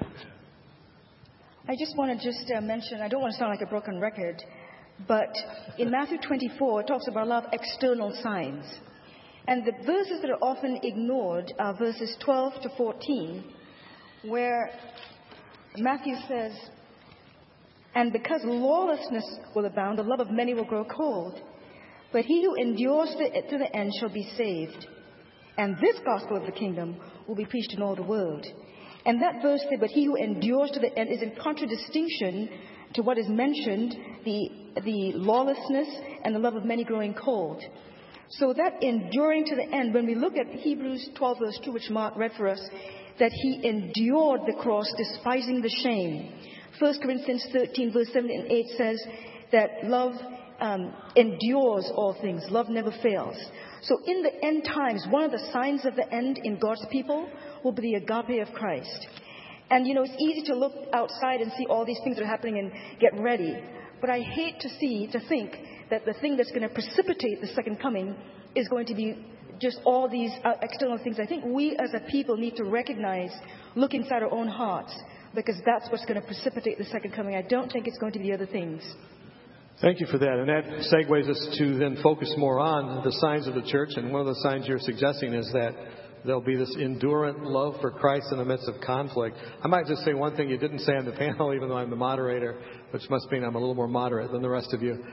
I just want to mention, I don't want to sound like a broken record, but in Matthew 24, it talks about a lot of external signs. And the verses that are often ignored are verses 12 to 14, where Matthew says, And because lawlessness will abound, the love of many will grow cold. But he who endures to the end shall be saved. And this gospel of the kingdom will be preached in all the world. And that verse there, but he who endures to the end, is in contradistinction to what is mentioned, the lawlessness and the love of many growing cold. So that enduring to the end, when we look at Hebrews 12 verse 2, which Mark read for us, that he endured the cross, despising the shame. 1 Corinthians 13 verse 7 and 8 says that love endures all things. Love never fails. So in the end times, one of the signs of the end in God's people will be the agape of Christ. And, you know, it's easy to look outside and see all these things that are happening and get ready. But I hate to think that the thing that's going to precipitate the second coming is going to be just all these external things. I think we as a people need to recognize, look inside our own hearts, because that's what's going to precipitate the second coming. I don't think it's going to be the other things. Thank you for that. And that segues us to then focus more on the signs of the church. And one of the signs you're suggesting is that there'll be this endurant love for Christ in the midst of conflict. I might just say one thing you didn't say on the panel, even though I'm the moderator, which must mean I'm a little more moderate than the rest of you.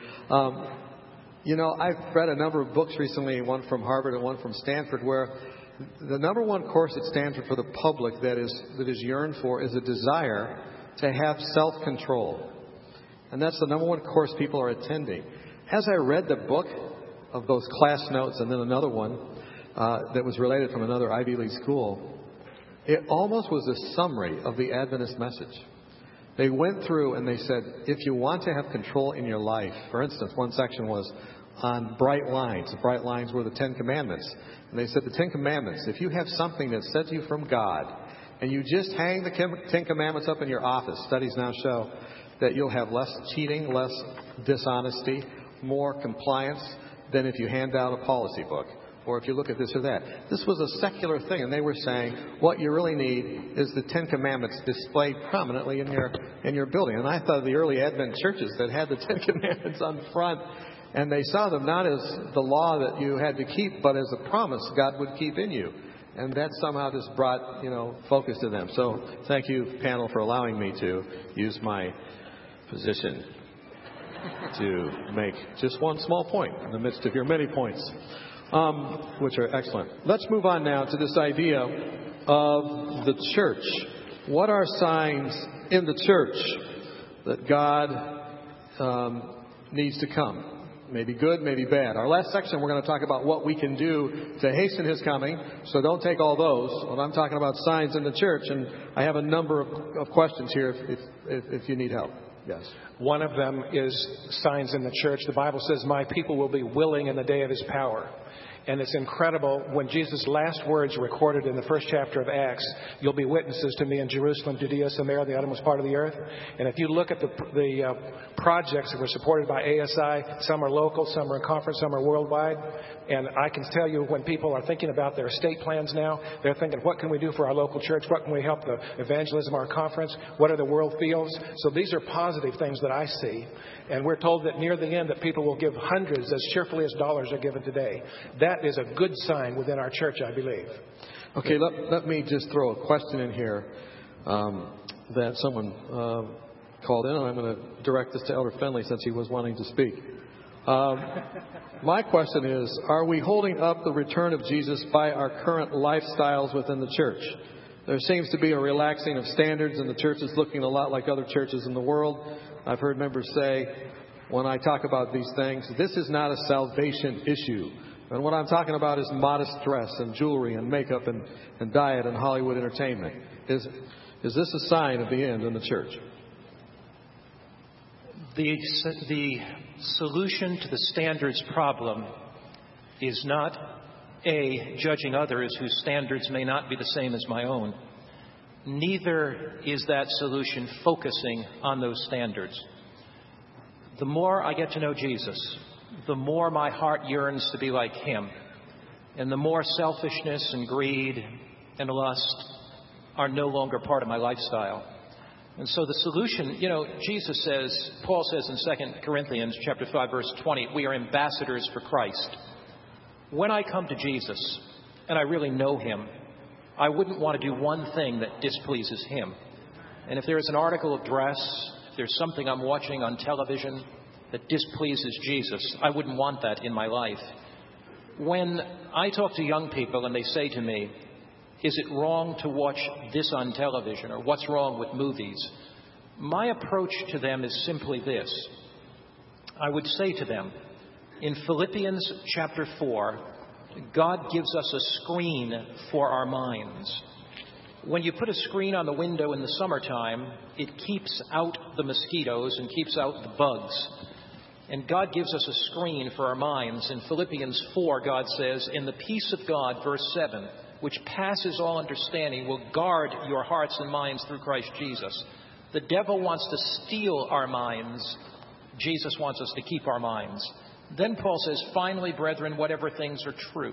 You know, I've read a number of books recently, one from Harvard and one from Stanford, where the number one course at Stanford for the public that is yearned for is a desire to have self-control. And that's the number one course people are attending. As I read the book of those class notes and then another one that was related from another Ivy League school, it almost was a summary of the Adventist message. They went through and they said, if you want to have control in your life, for instance, one section was on bright lines. The bright lines were the Ten Commandments. And they said the Ten Commandments, if you have something that's sent to you from God and you just hang the Ten Commandments up in your office, studies now show that you'll have less cheating, less dishonesty, more compliance than if you hand out a policy book or if you look at this or that. This was a secular thing, and they were saying what you really need is the Ten Commandments displayed prominently in your building. And I thought of the early Advent churches that had the Ten Commandments on the front, and they saw them not as the law that you had to keep, but as a promise God would keep in you. And that somehow just brought, focus to them. So thank you, panel, for allowing me to use my position to make just one small point in the midst of your many points, which are excellent. Let's move on now to this idea of the church. What are signs in the church that God needs to come? Maybe good, maybe bad. Our last section, we're going to talk about what we can do to hasten His coming. So don't take all those. Well, I'm talking about signs in the church, and I have a number of questions here if you need help. Yes. One of them is signs in the church. The Bible says, my people will be willing in the day of His power. And it's incredible when Jesus' last words are recorded in the first chapter of Acts, you'll be witnesses to me in Jerusalem, Judea, Samaria, the uttermost part of the earth. And if you look at the projects that were supported by ASI, some are local, some are in conference, some are worldwide. And I can tell you when people are thinking about their estate plans now, they're thinking, what can we do for our local church? What can we help the evangelism, our conference? What are the world fields? So these are positive things that I see. And we're told that near the end that people will give hundreds as cheerfully as dollars are given today. That is a good sign within our church, I believe. Okay, let me just throw a question in here that someone called in, and I'm going to direct this to Elder Finley since he was wanting to speak. My question is, are we holding up the return of Jesus by our current lifestyles within the church? There seems to be a relaxing of standards, and the church is looking a lot like other churches in the world. I've heard members say, when I talk about these things, this is not a salvation issue. And what I'm talking about is modest dress and jewelry and makeup and diet and Hollywood entertainment. Is this a sign of the end in the church? The solution to the standards problem is not judging others whose standards may not be the same as my own. Neither is that solution focusing on those standards. The more I get to know Jesus, the more my heart yearns to be like Him. And the more selfishness and greed and lust are no longer part of my lifestyle. And so the solution, Jesus says, Paul says in 2 Corinthians chapter 5, verse 20, we are ambassadors for Christ. When I come to Jesus and I really know Him, I wouldn't want to do one thing that displeases Him. And if there is an article of dress if there's something I'm watching on television that displeases Jesus, I wouldn't want that in my life. When I talk to young people and they say to me, is it wrong to watch this on television, or what's wrong with movies? My approach to them is simply this. I would say to them, in Philippians chapter 4, God gives us a screen for our minds. When you put a screen on the window in the summertime, it keeps out the mosquitoes and keeps out the bugs. And God gives us a screen for our minds. In Philippians 4, God says, "In the peace of God," verse 7, "which passes all understanding, will guard your hearts and minds through Christ Jesus." The devil wants to steal our minds. Jesus wants us to keep our minds. Then Paul says, "Finally, brethren, whatever things are true."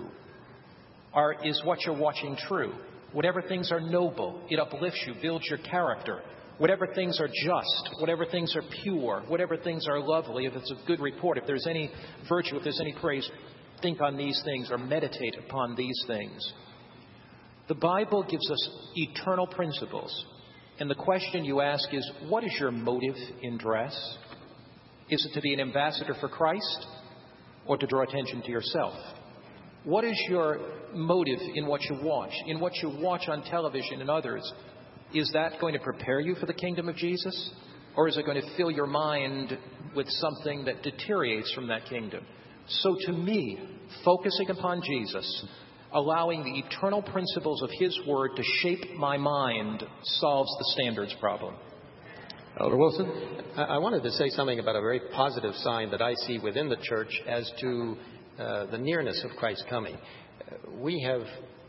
Is what you're watching true? Whatever things are noble, it uplifts you, builds your character. Whatever things are just, whatever things are pure, whatever things are lovely, if it's a good report, if there's any virtue, if there's any praise, think on these things or meditate upon these things. The Bible gives us eternal principles. And the question you ask is, what is your motive in dress? Is it to be an ambassador for Christ or to draw attention to yourself? What is your motive in what you watch? In what you watch on television and others, is that going to prepare you for the kingdom of Jesus? Or is it going to fill your mind with something that deteriorates from that kingdom? So to me, focusing upon Jesus, allowing the eternal principles of His Word to shape my mind, solves the standards problem. Elder Wilson? I wanted to say something about a very positive sign that I see within the church as to the nearness of Christ's coming. We have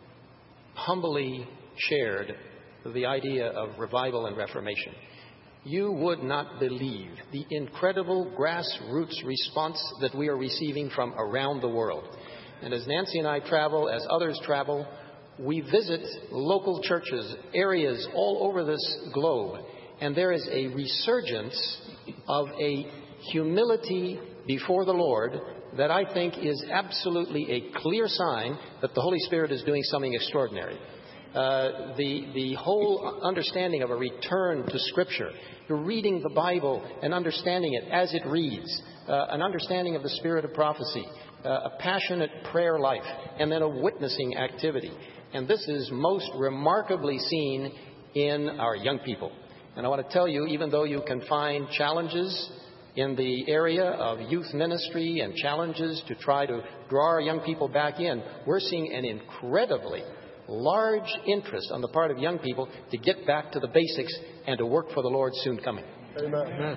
humbly shared the idea of revival and reformation. You would not believe the incredible grassroots response that we are receiving from around the world. And as Nancy and I travel, as others travel, we visit local churches, areas all over this globe, and there is a resurgence of a humility before the Lord that I think is absolutely a clear sign that the Holy Spirit is doing something extraordinary. The whole understanding of a return to Scripture, you're reading the Bible and understanding it as it reads, an understanding of the spirit of prophecy, a passionate prayer life, and then a witnessing activity. And this is most remarkably seen in our young people. And I want to tell you, even though you can find challenges in the area of youth ministry and challenges to try to draw our young people back in, we're seeing an incredibly large interest on the part of young people to get back to the basics and to work for the Lord soon coming. Amen.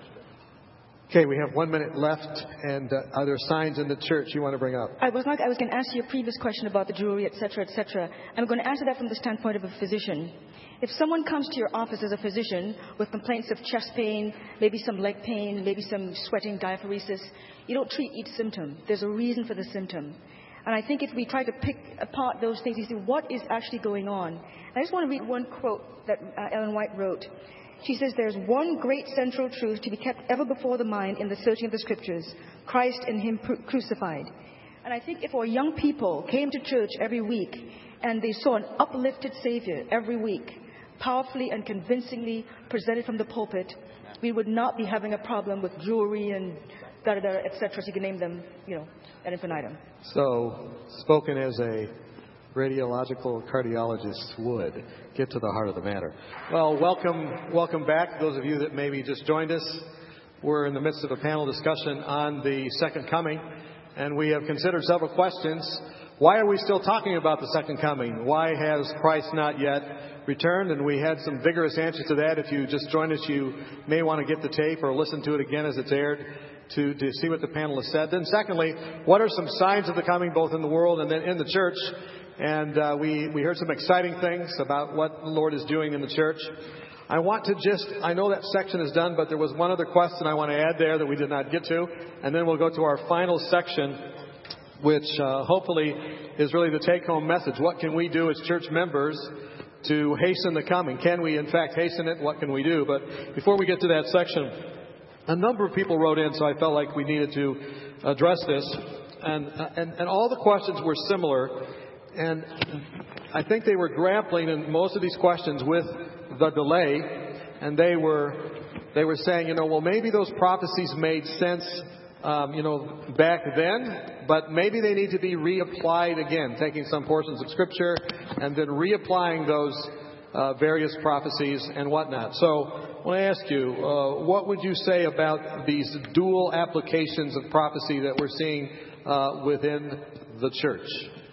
Okay, we have 1 minute left, and are there signs in the church you want to bring up? I was going to answer your previous question about the jewelry, etc., etc. I'm going to answer that from the standpoint of a physician. If someone comes to your office as a physician with complaints of chest pain, maybe some leg pain, maybe some sweating, diaphoresis, you don't treat each symptom. There's a reason for the symptom. And I think if we try to pick apart those things, you see what is actually going on. I just want to read one quote that Ellen White wrote. She says, "There's one great central truth to be kept ever before the mind in the searching of the Scriptures, Christ and Him crucified." And I think if our young people came to church every week and they saw an uplifted Savior every week, powerfully and convincingly presented from the pulpit, we would not be having a problem with jewelry and da-da-da, etc. So you can name them, ad infinitum. So, spoken as a radiological cardiologist would, get to the heart of the matter. Well, welcome back, those of you that maybe just joined us. We're in the midst of a panel discussion on the second coming, and we have considered several questions. Why are we still talking about the second coming? Why has Christ not yet returned? And we had some vigorous answers to that. If you just joined us, you may want to get the tape or listen to it again as it's aired to see what the panelists said. Then secondly, what are some signs of the coming both in the world and then in the church? And we heard some exciting things about what the Lord is doing in the church. I know that section is done, but there was one other question I want to add there that we did not get to. And then we'll go to our final section, which hopefully is really the take-home message. What can we do as church members to hasten the coming? Can we, in fact, hasten it? What can we do? But before we get to that section, a number of people wrote in, so I felt like we needed to address this. And all the questions were similar. And I think they were grappling in most of these questions with the delay. And they were they were saying, well, maybe those prophecies made sense, back then, but maybe they need to be reapplied again, taking some portions of Scripture and then reapplying those various prophecies and whatnot. So I want to ask you, what would you say about these dual applications of prophecy that we're seeing within the church?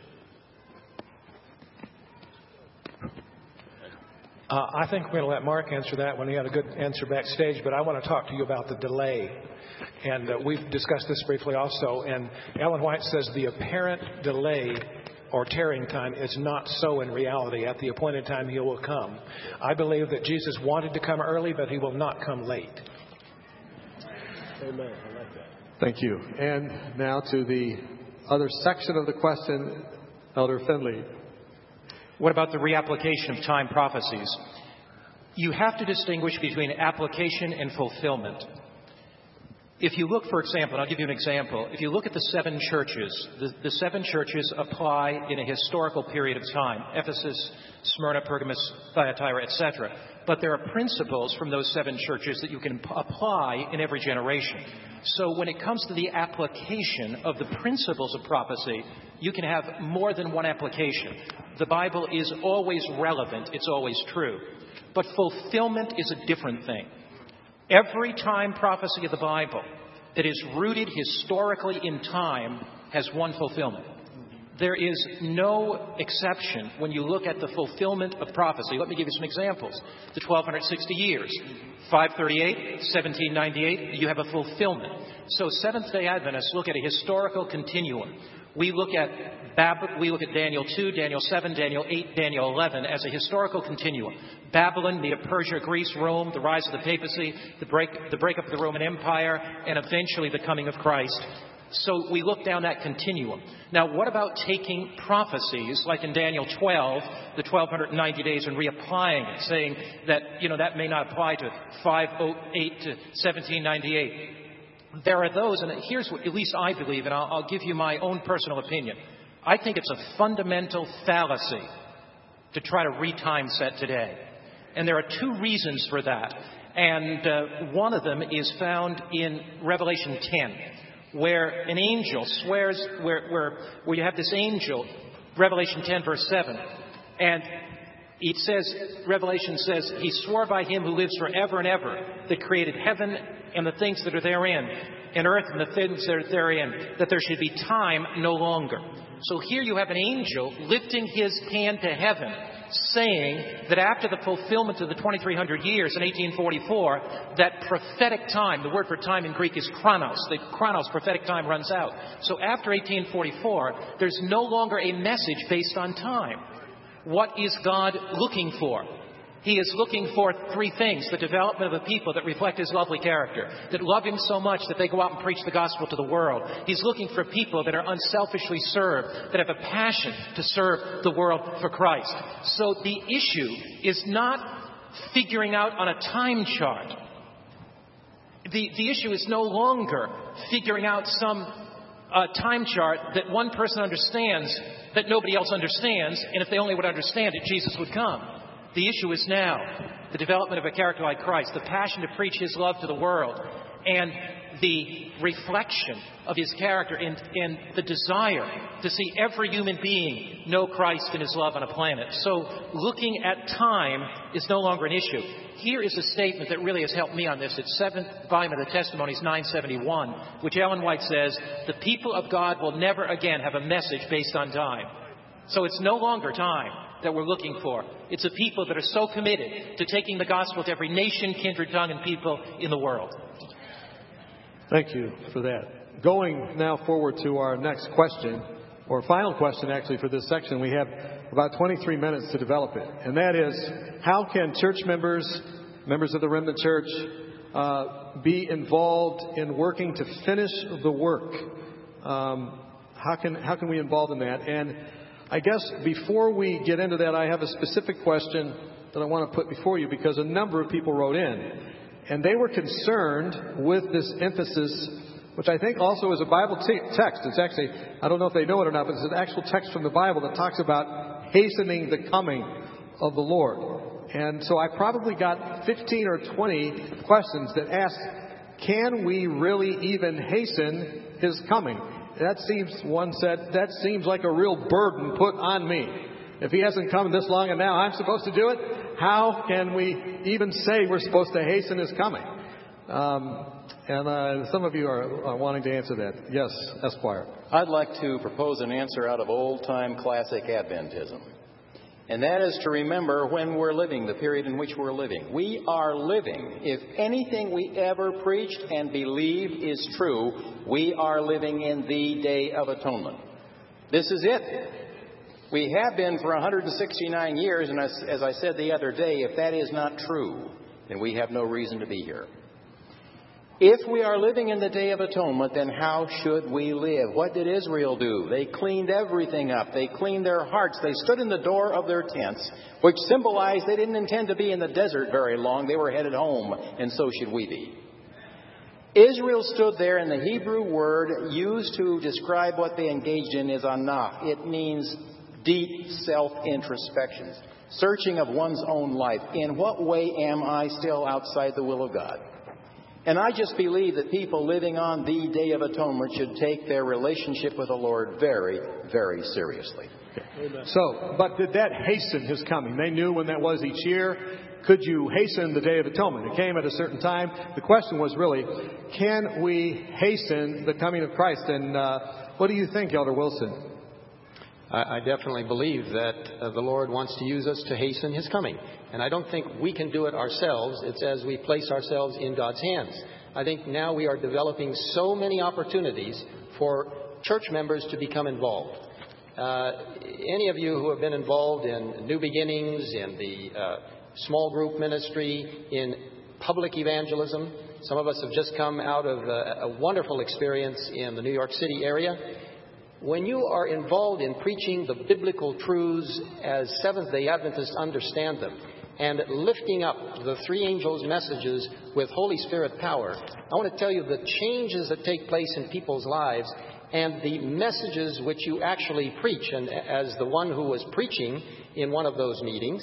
I think we're going to let Mark answer that when he had a good answer backstage, but I want to talk to you about the delay. And we've discussed this briefly also. And Ellen White says the apparent delay or tarrying time is not so in reality. At the appointed time, he will come. I believe that Jesus wanted to come early, but he will not come late. Amen. I like that. Thank you. And now to the other section of the question, Elder Finley. What about the reapplication of time prophecies? You have to distinguish between application and fulfillment. If you look, for example, and I'll give you an example. If you look at the seven churches, the seven churches apply in a historical period of time. Ephesus, Smyrna, Pergamos, Thyatira, etc. But there are principles from those seven churches that you can apply in every generation. So when it comes to the application of the principles of prophecy, you can have more than one application. The Bible is always relevant. It's always true. But fulfillment is a different thing. Every time prophecy of the Bible that is rooted historically in time has one fulfillment. There is no exception when you look at the fulfillment of prophecy. Let me give you some examples. The 1260 years, 538, 1798, you have a fulfillment. So Seventh-day Adventists look at a historical continuum. We look at Daniel 2, Daniel 7, Daniel 8, Daniel 11 as a historical continuum. Babylon, Medo-Persia, Greece, Rome, the rise of the papacy, the breakup of the Roman Empire, and eventually the coming of Christ. So we look down that continuum. Now, what about taking prophecies, like in Daniel 12, the 1290 days, and reapplying it, saying that, that may not apply to 508 to 1798. There are those, and here's what at least I believe, and I'll give you my own personal opinion. I think it's a fundamental fallacy to try to retime set today. And there are two reasons for that. And one of them is found in Revelation 10, where an angel swears, where you have this angel, Revelation 10, verse 7, and it says, Revelation says, he swore by him who lives forever and ever, that created heaven and the things that are therein, and earth and the things that are therein, that there should be time no longer. So here you have an angel lifting his hand to heaven, saying that after the fulfillment of the 2300 years in 1844, that prophetic time, the word for time in Greek is chronos, the chronos, prophetic time, runs out. So after 1844, there's no longer a message based on time. What is God looking for? He is looking for three things: the development of a people that reflect His lovely character, that love Him so much that they go out and preach the gospel to the world. He's looking for people that are unselfishly served, that have a passion to serve the world for Christ. So the issue is not figuring out on a time chart. The issue is no longer figuring out some time chart that one person understands that nobody else understands, and if they only would understand it, Jesus would come. The issue is now the development of a character like Christ, the passion to preach His love to the world, and the reflection of His character and the desire to see every human being know Christ and His love on a planet. So looking at time is no longer an issue. Here is a statement that really has helped me on this. It's 7th volume of the Testimonies, 971, which Ellen White says, the people of God will never again have a message based on time. So it's no longer time that we're looking for. It's a people that are so committed to taking the gospel to every nation, kindred, tongue, and people in the world. Thank you for that. Going now forward to our next question, or final question actually for this section. We have about 23 minutes to develop it. And that is, how can church members of the Remnant Church, be involved in working to finish the work? How can we involve in that? And I guess before we get into that, I have a specific question that I want to put before you, because a number of people wrote in. And they were concerned with this emphasis, which I think also is a Bible text. It's actually, I don't know if they know it or not, but it's an actual text from the Bible that talks about hastening the coming of the Lord. And so I probably got 15 or 20 questions that ask, can we really even hasten his coming? One said, that seems like a real burden put on me. If he hasn't come this long and now I'm supposed to do it, how can we even say we're supposed to hasten his coming? And some of you are wanting to answer that. Yes, Esquire. I'd like to propose an answer out of old-time classic Adventism. And that is to remember when we're living, the period in which we're living. We are living. If anything we ever preached and believed is true, we are living in the Day of Atonement. This is it. We have been for 169 years, and as I said the other day, if that is not true, then we have no reason to be here. If we are living in the Day of Atonement, then how should we live? What did Israel do? They cleaned everything up. They cleaned their hearts. They stood in the door of their tents, which symbolized they didn't intend to be in the desert very long. They were headed home, and so should we be. Israel stood there, and the Hebrew word used to describe what they engaged in is anah. It means deep self-introspection, searching of one's own life. In what way am I still outside the will of God? And I just believe that people living on the Day of Atonement should take their relationship with the Lord very, very seriously. So, but did that hasten his coming? They knew when that was each year. Could you hasten the Day of Atonement? It came at a certain time. The question was really, can we hasten the coming of Christ? And what do you think, Elder Wilson? I definitely believe that the Lord wants to use us to hasten his coming. And I don't think we can do it ourselves. It's as we place ourselves in God's hands. I think now we are developing so many opportunities for church members to become involved. Any of you who have been involved in New Beginnings, in the small group ministry, in public evangelism, some of us have just come out of a wonderful experience in the New York City area. When you are involved in preaching the biblical truths as Seventh-day Adventists understand them and lifting up the three angels' messages with Holy Spirit power, I want to tell you the changes that take place in people's lives and the messages which you actually preach. And as the one who was preaching in one of those meetings,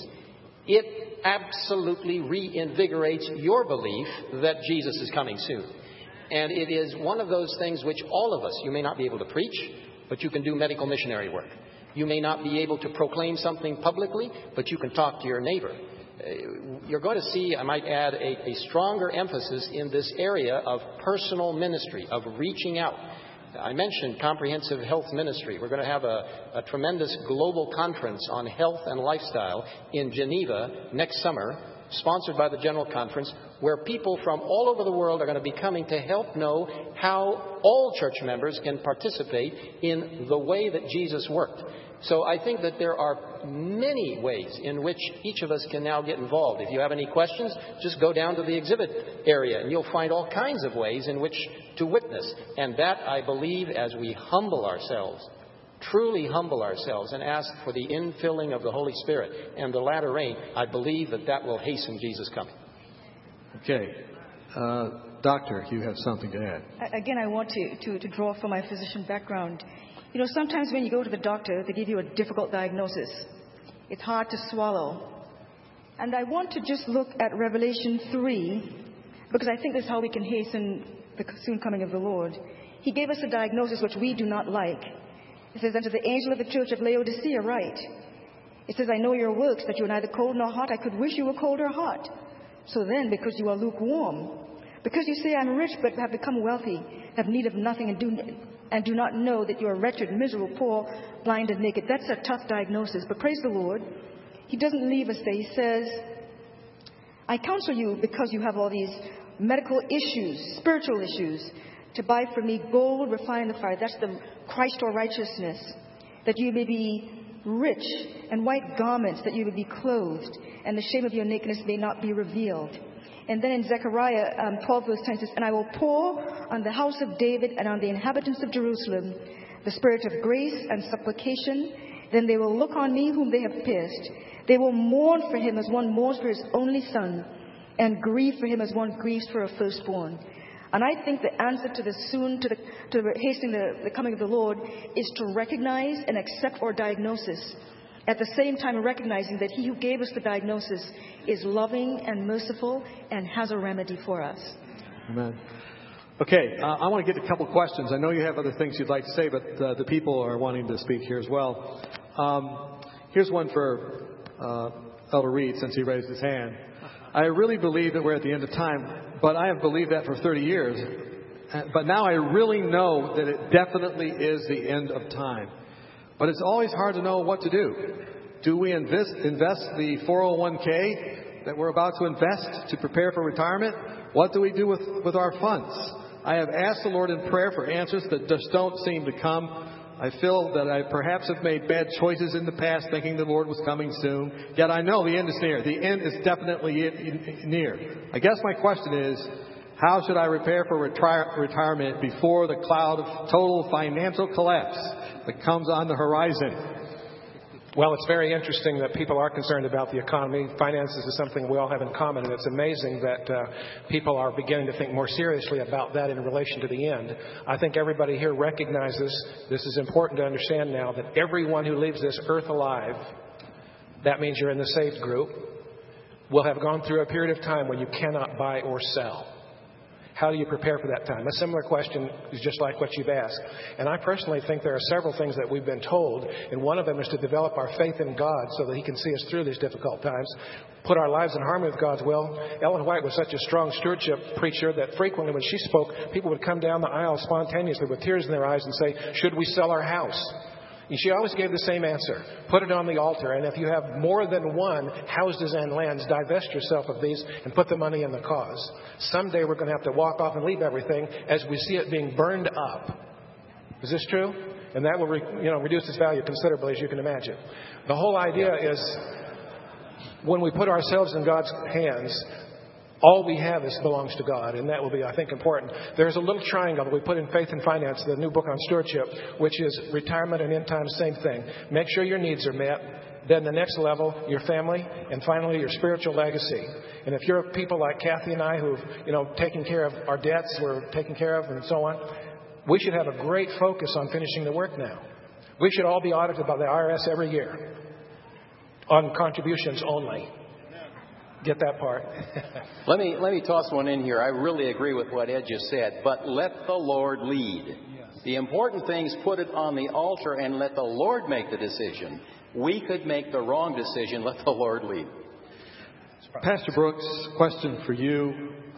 it absolutely reinvigorates your belief that Jesus is coming soon. And it is one of those things which all of us, you may not be able to preach, but you can do medical missionary work. You may not be able to proclaim something publicly, but you can talk to your neighbor. You're going to see, I might add, a stronger emphasis in this area of personal ministry, of reaching out. I mentioned comprehensive health ministry. We're going to have a tremendous global conference on health and lifestyle in Geneva next summer, sponsored by the General Conference, where people from all over the world are going to be coming to help know how all church members can participate in the way that Jesus worked. So I think that there are many ways in which each of us can now get involved. If you have any questions, just go down to the exhibit area and you'll find all kinds of ways in which to witness. And that, I believe, as we humble ourselves, truly humble ourselves and ask for the infilling of the Holy Spirit and the latter rain, I believe that will hasten Jesus' coming. Okay. Doctor, you have something to add. Again, I want to draw from my physician background. You know, sometimes when you go to the doctor, they give you a difficult diagnosis. It's hard to swallow. And I want to just look at Revelation 3, because I think that's how we can hasten the soon coming of the Lord. He gave us a diagnosis which we do not like. It says, unto the angel of the church of Laodicea write. It says, I know your works, that you are neither cold nor hot. I could wish you were cold or hot. So then, because you are lukewarm, because you say, I'm rich, but have become wealthy, have need of nothing, and do not know that you are wretched, miserable, poor, blind, and naked. That's a tough diagnosis. But praise the Lord, He doesn't leave us there. He says, I counsel you, because you have all these medical issues, spiritual issues, to buy from me gold refined in the fire. That's the Christ or righteousness, that you may be rich, and white garments, that you may be clothed, and the shame of your nakedness may not be revealed. And then in Zechariah 12 verse 10 says, and I will pour on the house of David and on the inhabitants of Jerusalem the spirit of grace and supplication. Then they will look on me whom they have pierced. They will mourn for him as one mourns for his only son, and grieve for him as one grieves for a firstborn. And I think the answer to hastening the coming of the Lord is to recognize and accept our diagnosis At the same time, recognizing that He who gave us the diagnosis is loving and merciful and has a remedy for us. Amen. Okay, I want to get a couple questions. I know you have other things you'd like to say, but the people are wanting to speak here as well. Here's one for Elder Reed, since he raised his hand. I really believe that we're at the end of time, but I have believed that for 30 years. But now I really know that it definitely is the end of time. But it's always hard to know what to do. Do we invest the 401k that we're about to invest to prepare for retirement? What do we do with our funds? I have asked the Lord in prayer for answers that just don't seem to come. I feel that I perhaps have made bad choices in the past, thinking the Lord was coming soon. Yet I know the end is near. The end is definitely near. I guess my question is, how should I prepare for retirement before the cloud of total financial collapse that comes on the horizon? Well, it's very interesting that people are concerned about the economy. Finances is something we all have in common, and it's amazing that people are beginning to think more seriously about that in relation to the end. I think everybody here recognizes, this is important to understand now, that everyone who leaves this earth alive, that means you're in the saved group, will have gone through a period of time when you cannot buy or sell. How do you prepare for that time? A similar question is just like what you've asked. And I personally think there are several things that we've been told, and one of them is to develop our faith in God so that He can see us through these difficult times, put our lives in harmony with God's will. Ellen White was such a strong stewardship preacher that frequently when she spoke, people would come down the aisle spontaneously with tears in their eyes and say, "Should we sell our house?" And she always gave the same answer. Put it on the altar. And if you have more than one houses and lands, divest yourself of these and put the money in the cause. Someday we're going to have to walk off and leave everything as we see it being burned up. Is this true? And that will reduce its value considerably, as you can imagine. The whole idea is when we put ourselves in God's hands, all we have belongs to God, and that will be, I think, important. There's a little triangle that we put in Faith and Finance, the new book on stewardship, which is retirement and end time, same thing. Make sure your needs are met. Then the next level, your family, and finally your spiritual legacy. And if you're people like Kathy and I who've, taken care of our debts, we're taken care of, and so on, we should have a great focus on finishing the work now. We should all be audited by the IRS every year on contributions only. Get that part. Let me toss one in here. I really agree with what Ed just said, but let the Lord lead. The important thing is put it on the altar and let the Lord make the decision. We could make the wrong decision. Let the Lord lead. Pastor Brooks, question for you.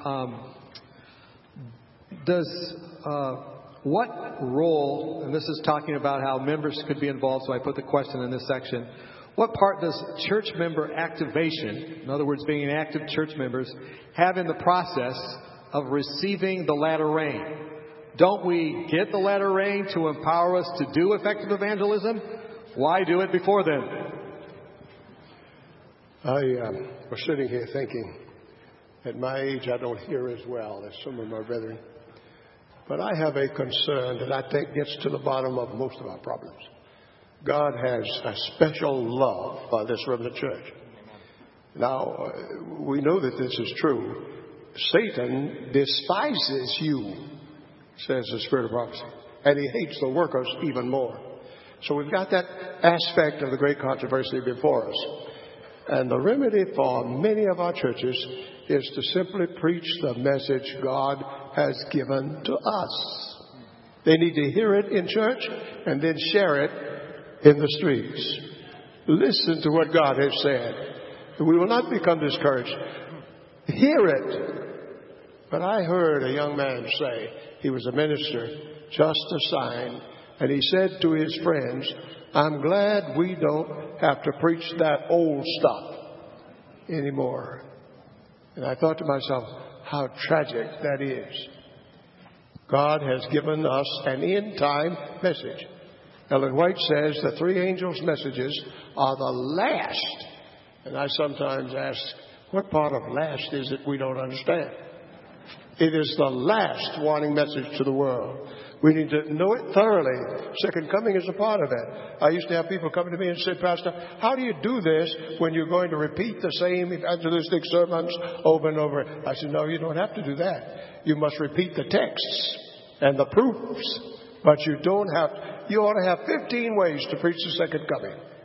What role, and this is talking about how members could be involved, so I put the question in this section. What part does church member activation, in other words, being active church members, have in the process of receiving the latter rain? Don't we get the latter rain to empower us to do effective evangelism? Why do it before then? I was sitting here thinking, at my age I don't hear as well as some of my brethren. But I have a concern that I think gets to the bottom of most of our problems. God has a special love for this remnant church. Now, we know that this is true. Satan despises you, says the Spirit of prophecy, and he hates the workers even more. So we've got that aspect of the great controversy before us. And the remedy for many of our churches is to simply preach the message God has given to us. They need to hear it in church and then share it in the streets. Listen to what God has said. We will not become discouraged. Hear it. But I heard a young man say, he was a minister, just assigned, and he said to his friends, "I'm glad we don't have to preach that old stuff anymore." And I thought to myself, how tragic that is. God has given us an end-time message. Ellen White says the three angels' messages are the last. And I sometimes ask, what part of last is it we don't understand? It is the last warning message to the world. We need to know it thoroughly. Second coming is a part of it. I used to have people come to me and say, "Pastor, how do you do this when you're going to repeat the same evangelistic sermons over and over?" I said, "No, you don't have to do that. You must repeat the texts and the proofs. But you don't have, you ought to have 15 ways to preach the second coming."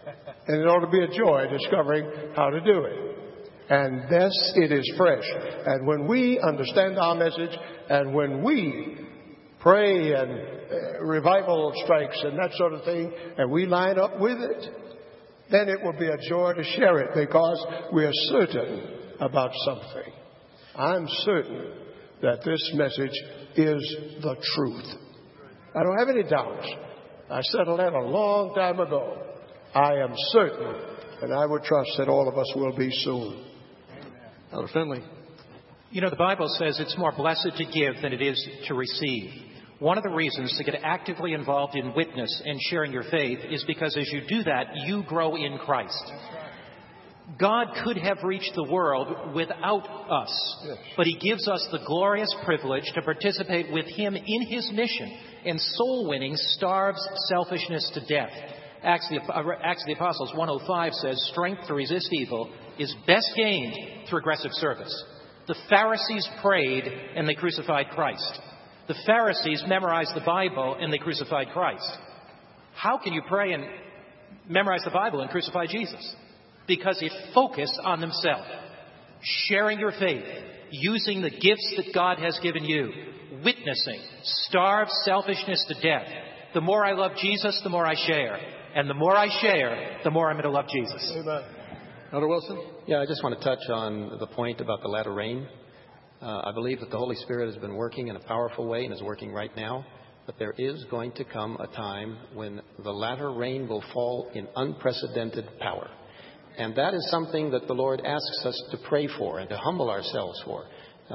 And it ought to be a joy discovering how to do it. And thus it is fresh. And when we understand our message, and when we pray and revival strikes and that sort of thing, and we line up with it, then it will be a joy to share it because we are certain about something. I'm certain that this message is the truth. I don't have any doubts. I settled that a long time ago. I am certain, and I would trust that all of us will be soon. Elder Finley. You know, the Bible says it's more blessed to give than it is to receive. One of the reasons to get actively involved in witness and sharing your faith is because as you do that, you grow in Christ. God could have reached the world without us, but He gives us the glorious privilege to participate with Him in His mission, and soul winning starves selfishness to death. Acts of the Apostles 1:05 says, strength to resist evil is best gained through aggressive service. The Pharisees prayed and they crucified Christ. The Pharisees memorized the Bible and they crucified Christ. How can you pray and memorize the Bible and crucify Jesus? Because it focused on themselves. Sharing your faith, using the gifts that God has given you, witnessing, starves selfishness to death. The more I love Jesus, the more I share. And the more I share, the more I'm going to love Jesus. Amen. Elder Wilson? Yeah, I just want to touch on the point about the latter rain. I believe that the Holy Spirit has been working in a powerful way and is working right now. But there is going to come a time when the latter rain will fall in unprecedented power. And that is something that the Lord asks us to pray for and to humble ourselves for.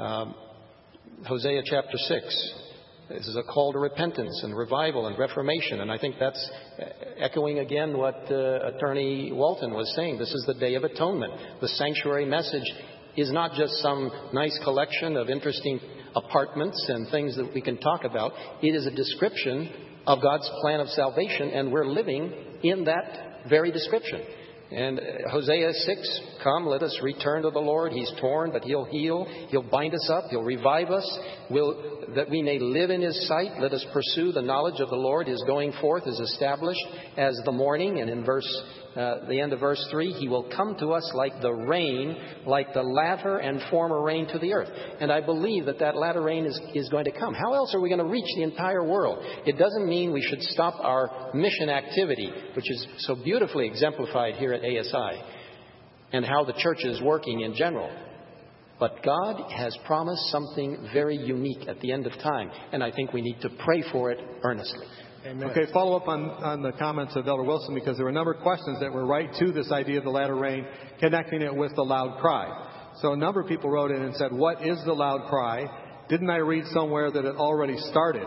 Hosea chapter 6. This is a call to repentance and revival and reformation. And I think that's echoing again what Attorney Walton was saying. This is the Day of Atonement. The sanctuary message is not just some nice collection of interesting apartments and things that we can talk about. It is a description of God's plan of salvation, and we're living in that very description. And Hosea 6, come, let us return to the Lord. He's torn, but He'll heal. He'll bind us up. He'll revive us. That we may live in His sight. Let us pursue the knowledge of the Lord. His going forth is established as the morning. And in the end of verse 3, He will come to us like the rain, like the latter and former rain to the earth. And I believe that latter rain is going to come. How else are we going to reach the entire world? It doesn't mean we should stop our mission activity, which is so beautifully exemplified here at ASI, and how the church is working in general. But God has promised something very unique at the end of time, and I think we need to pray for it earnestly. Amen. Okay, follow up on the comments of Elder Wilson, because there were a number of questions that were right to this idea of the latter rain, connecting it with the loud cry. So a number of people wrote in and said, what is the loud cry? Didn't I read somewhere that it already started?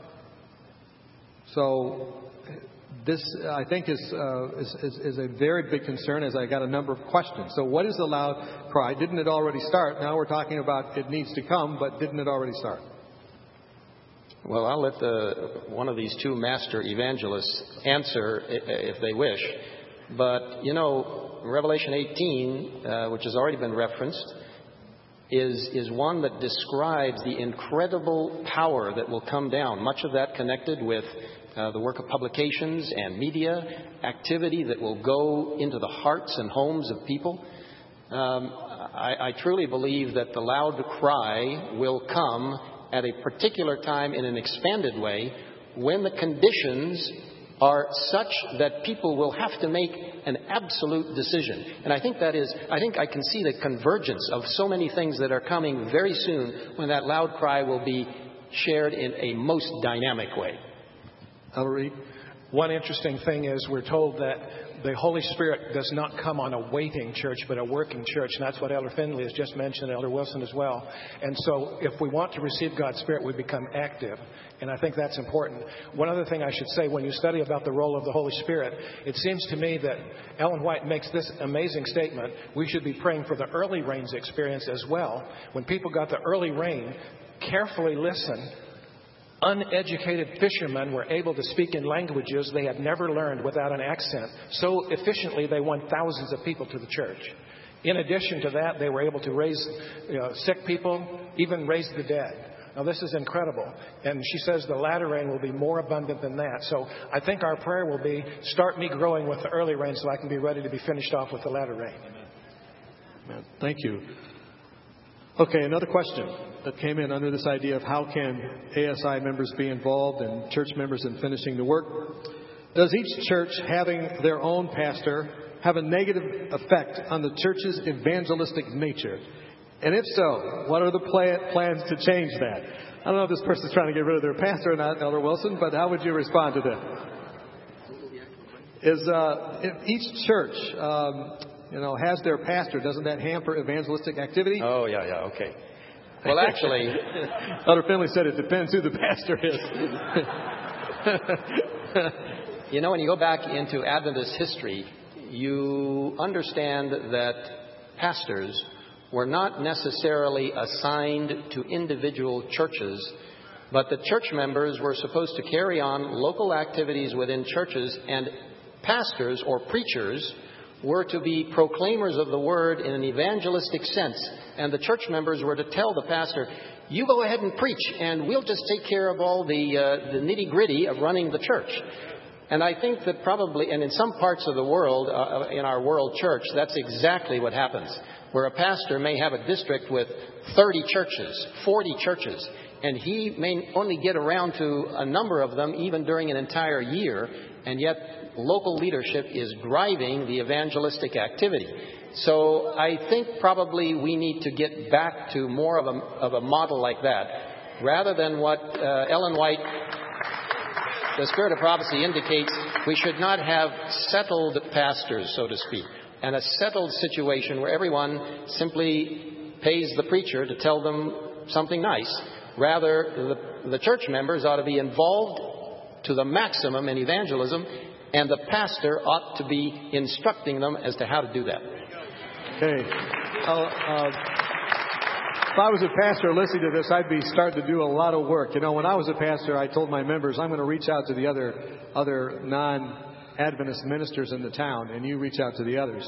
So this, I think, is a very big concern, as I got a number of questions. So what is the loud cry? Didn't it already start? Now we're talking about it needs to come, but didn't it already start? Well, I'll let one of these two master evangelists answer if they wish. But, you know, Revelation 18, which has already been referenced, is one that describes the incredible power that will come down, much of that connected with the work of publications and media activity that will go into the hearts and homes of people. I truly believe that the loud cry will come at a particular time in an expanded way when the conditions are such that people will have to make an absolute decision. And I think I can see the convergence of so many things that are coming very soon when that loud cry will be shared in a most dynamic way. I'll read. One interesting thing is we're told that the Holy Spirit does not come on a waiting church, but a working church. And that's what Elder Finley has just mentioned, Elder Wilson as well. And so if we want to receive God's Spirit, we become active. And I think that's important. One other thing I should say, when you study about the role of the Holy Spirit, it seems to me that Ellen White makes this amazing statement. We should be praying for the early rains experience as well. When people got the early rain, carefully listen. Uneducated fishermen were able to speak in languages they had never learned without an accent. So efficiently, they won thousands of people to the church. In addition to that, they were able to raise sick people, even raise the dead. Now, this is incredible. And she says the latter rain will be more abundant than that. So I think our prayer will be, start me growing with the early rain so I can be ready to be finished off with the latter rain. Amen. Thank you. Okay, another question that came in under this idea of how can ASI members be involved and church members in finishing the work. Does each church having their own pastor have a negative effect on the church's evangelistic nature? And if so, what are the plans to change that? I don't know if this person's trying to get rid of their pastor or not, Elder Wilson, but how would you respond to that? If each church, has their pastor, doesn't that hamper evangelistic activity? Oh, yeah, okay. Well, actually, Elder Finley said it depends who the pastor is. when you go back into Adventist history, you understand that pastors were not necessarily assigned to individual churches, but the church members were supposed to carry on local activities within churches, and pastors or preachers were to be proclaimers of the word in an evangelistic sense. And the church members were to tell the pastor, you go ahead and preach, and we'll just take care of all the nitty-gritty of running the church. And I think that probably, and in some parts of the world, in our world church, that's exactly what happens. Where a pastor may have a district with 30 churches, 40 churches, and he may only get around to a number of them even during an entire year, and yet local leadership is driving the evangelistic activity. So I think probably we need to get back to more of a model like that, rather than what Ellen White, the Spirit of Prophecy, indicates. We should not have settled pastors, so to speak, and a settled situation where everyone simply pays the preacher to tell them something nice. Rather, the church members ought to be involved to the maximum in evangelism, and the pastor ought to be instructing them as to how to do that. Okay. If I was a pastor listening to this, I'd be starting to do a lot of work. When I was a pastor, I told my members, I'm going to reach out to the other non-Adventist ministers in the town, and you reach out to the others.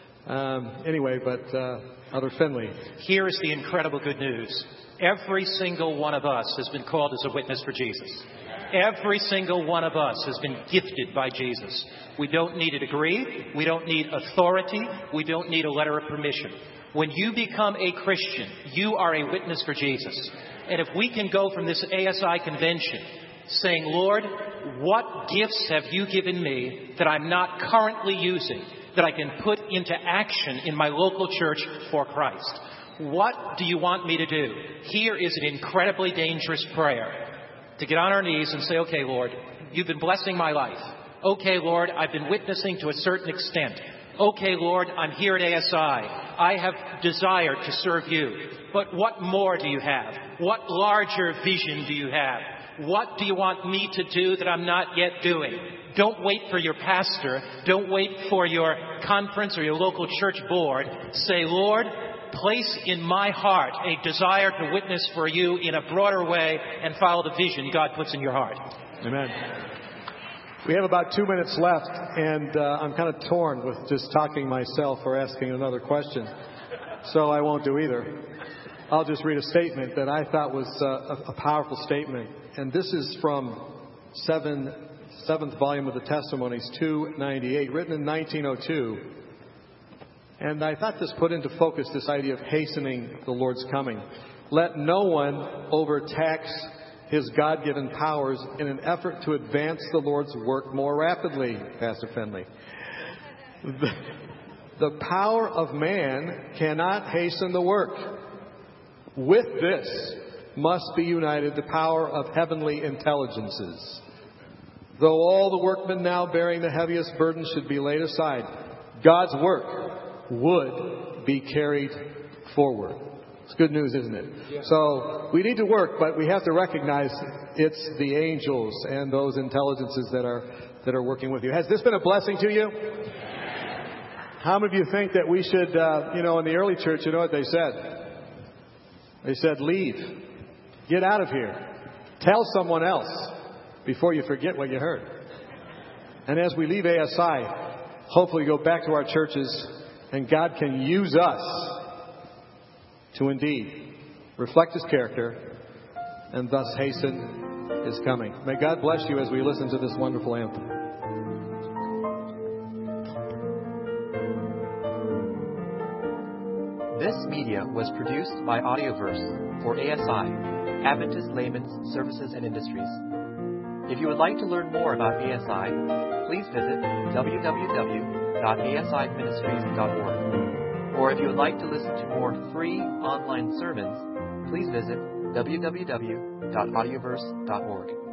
Elder Finley. Here is the incredible good news. Every single one of us has been called as a witness for Jesus. Every single one of us has been gifted by Jesus. We don't need a degree. We don't need authority. We don't need a letter of permission. When you become a Christian, you are a witness for Jesus. And if we can go from this ASI convention saying, Lord, what gifts have you given me that I'm not currently using, that I can put into action in my local church for Christ? What do you want me to do? Here is an incredibly dangerous prayer. To get on our knees and say, okay, Lord, you've been blessing my life. Okay, Lord, I've been witnessing to a certain extent. Okay, Lord, I'm here at ASI. I have desired to serve you. But what more do you have? What larger vision do you have? What do you want me to do that I'm not yet doing? Don't wait for your pastor. Don't wait for your conference or your local church board. Say, Lord, place in my heart a desire to witness for you in a broader way and follow the vision God puts in your heart. Amen. We have about 2 minutes left, and I'm kind of torn with just talking myself or asking another question. So I won't do either. I'll just read a statement that I thought was a powerful statement. And this is from seventh volume of the Testimonies, 298, written in 1902. And I thought this put into focus this idea of hastening the Lord's coming. Let no one overtax his God-given powers in an effort to advance the Lord's work more rapidly, Pastor Finley. The power of man cannot hasten the work. With this must be united the power of heavenly intelligences. Though all the workmen now bearing the heaviest burden should be laid aside, God's work would be carried forward. It's good news, isn't it? Yeah. So we need to work, but we have to recognize it's the angels and those intelligences that are working with you. Has this been a blessing to you? How many of you think that we should, in the early church, you know what they said? They said, leave. Get out of here. Tell someone else before you forget what you heard. And as we leave ASI, hopefully go back to our churches, and God can use us to indeed reflect His character and thus hasten His coming. May God bless you as we listen to this wonderful anthem. This media was produced by Audioverse for ASI, Adventist Layman's Services and Industries. If you would like to learn more about ASI, please visit www.asiministries.org. Or if you would like to listen to more free online sermons, please visit www.audioverse.org.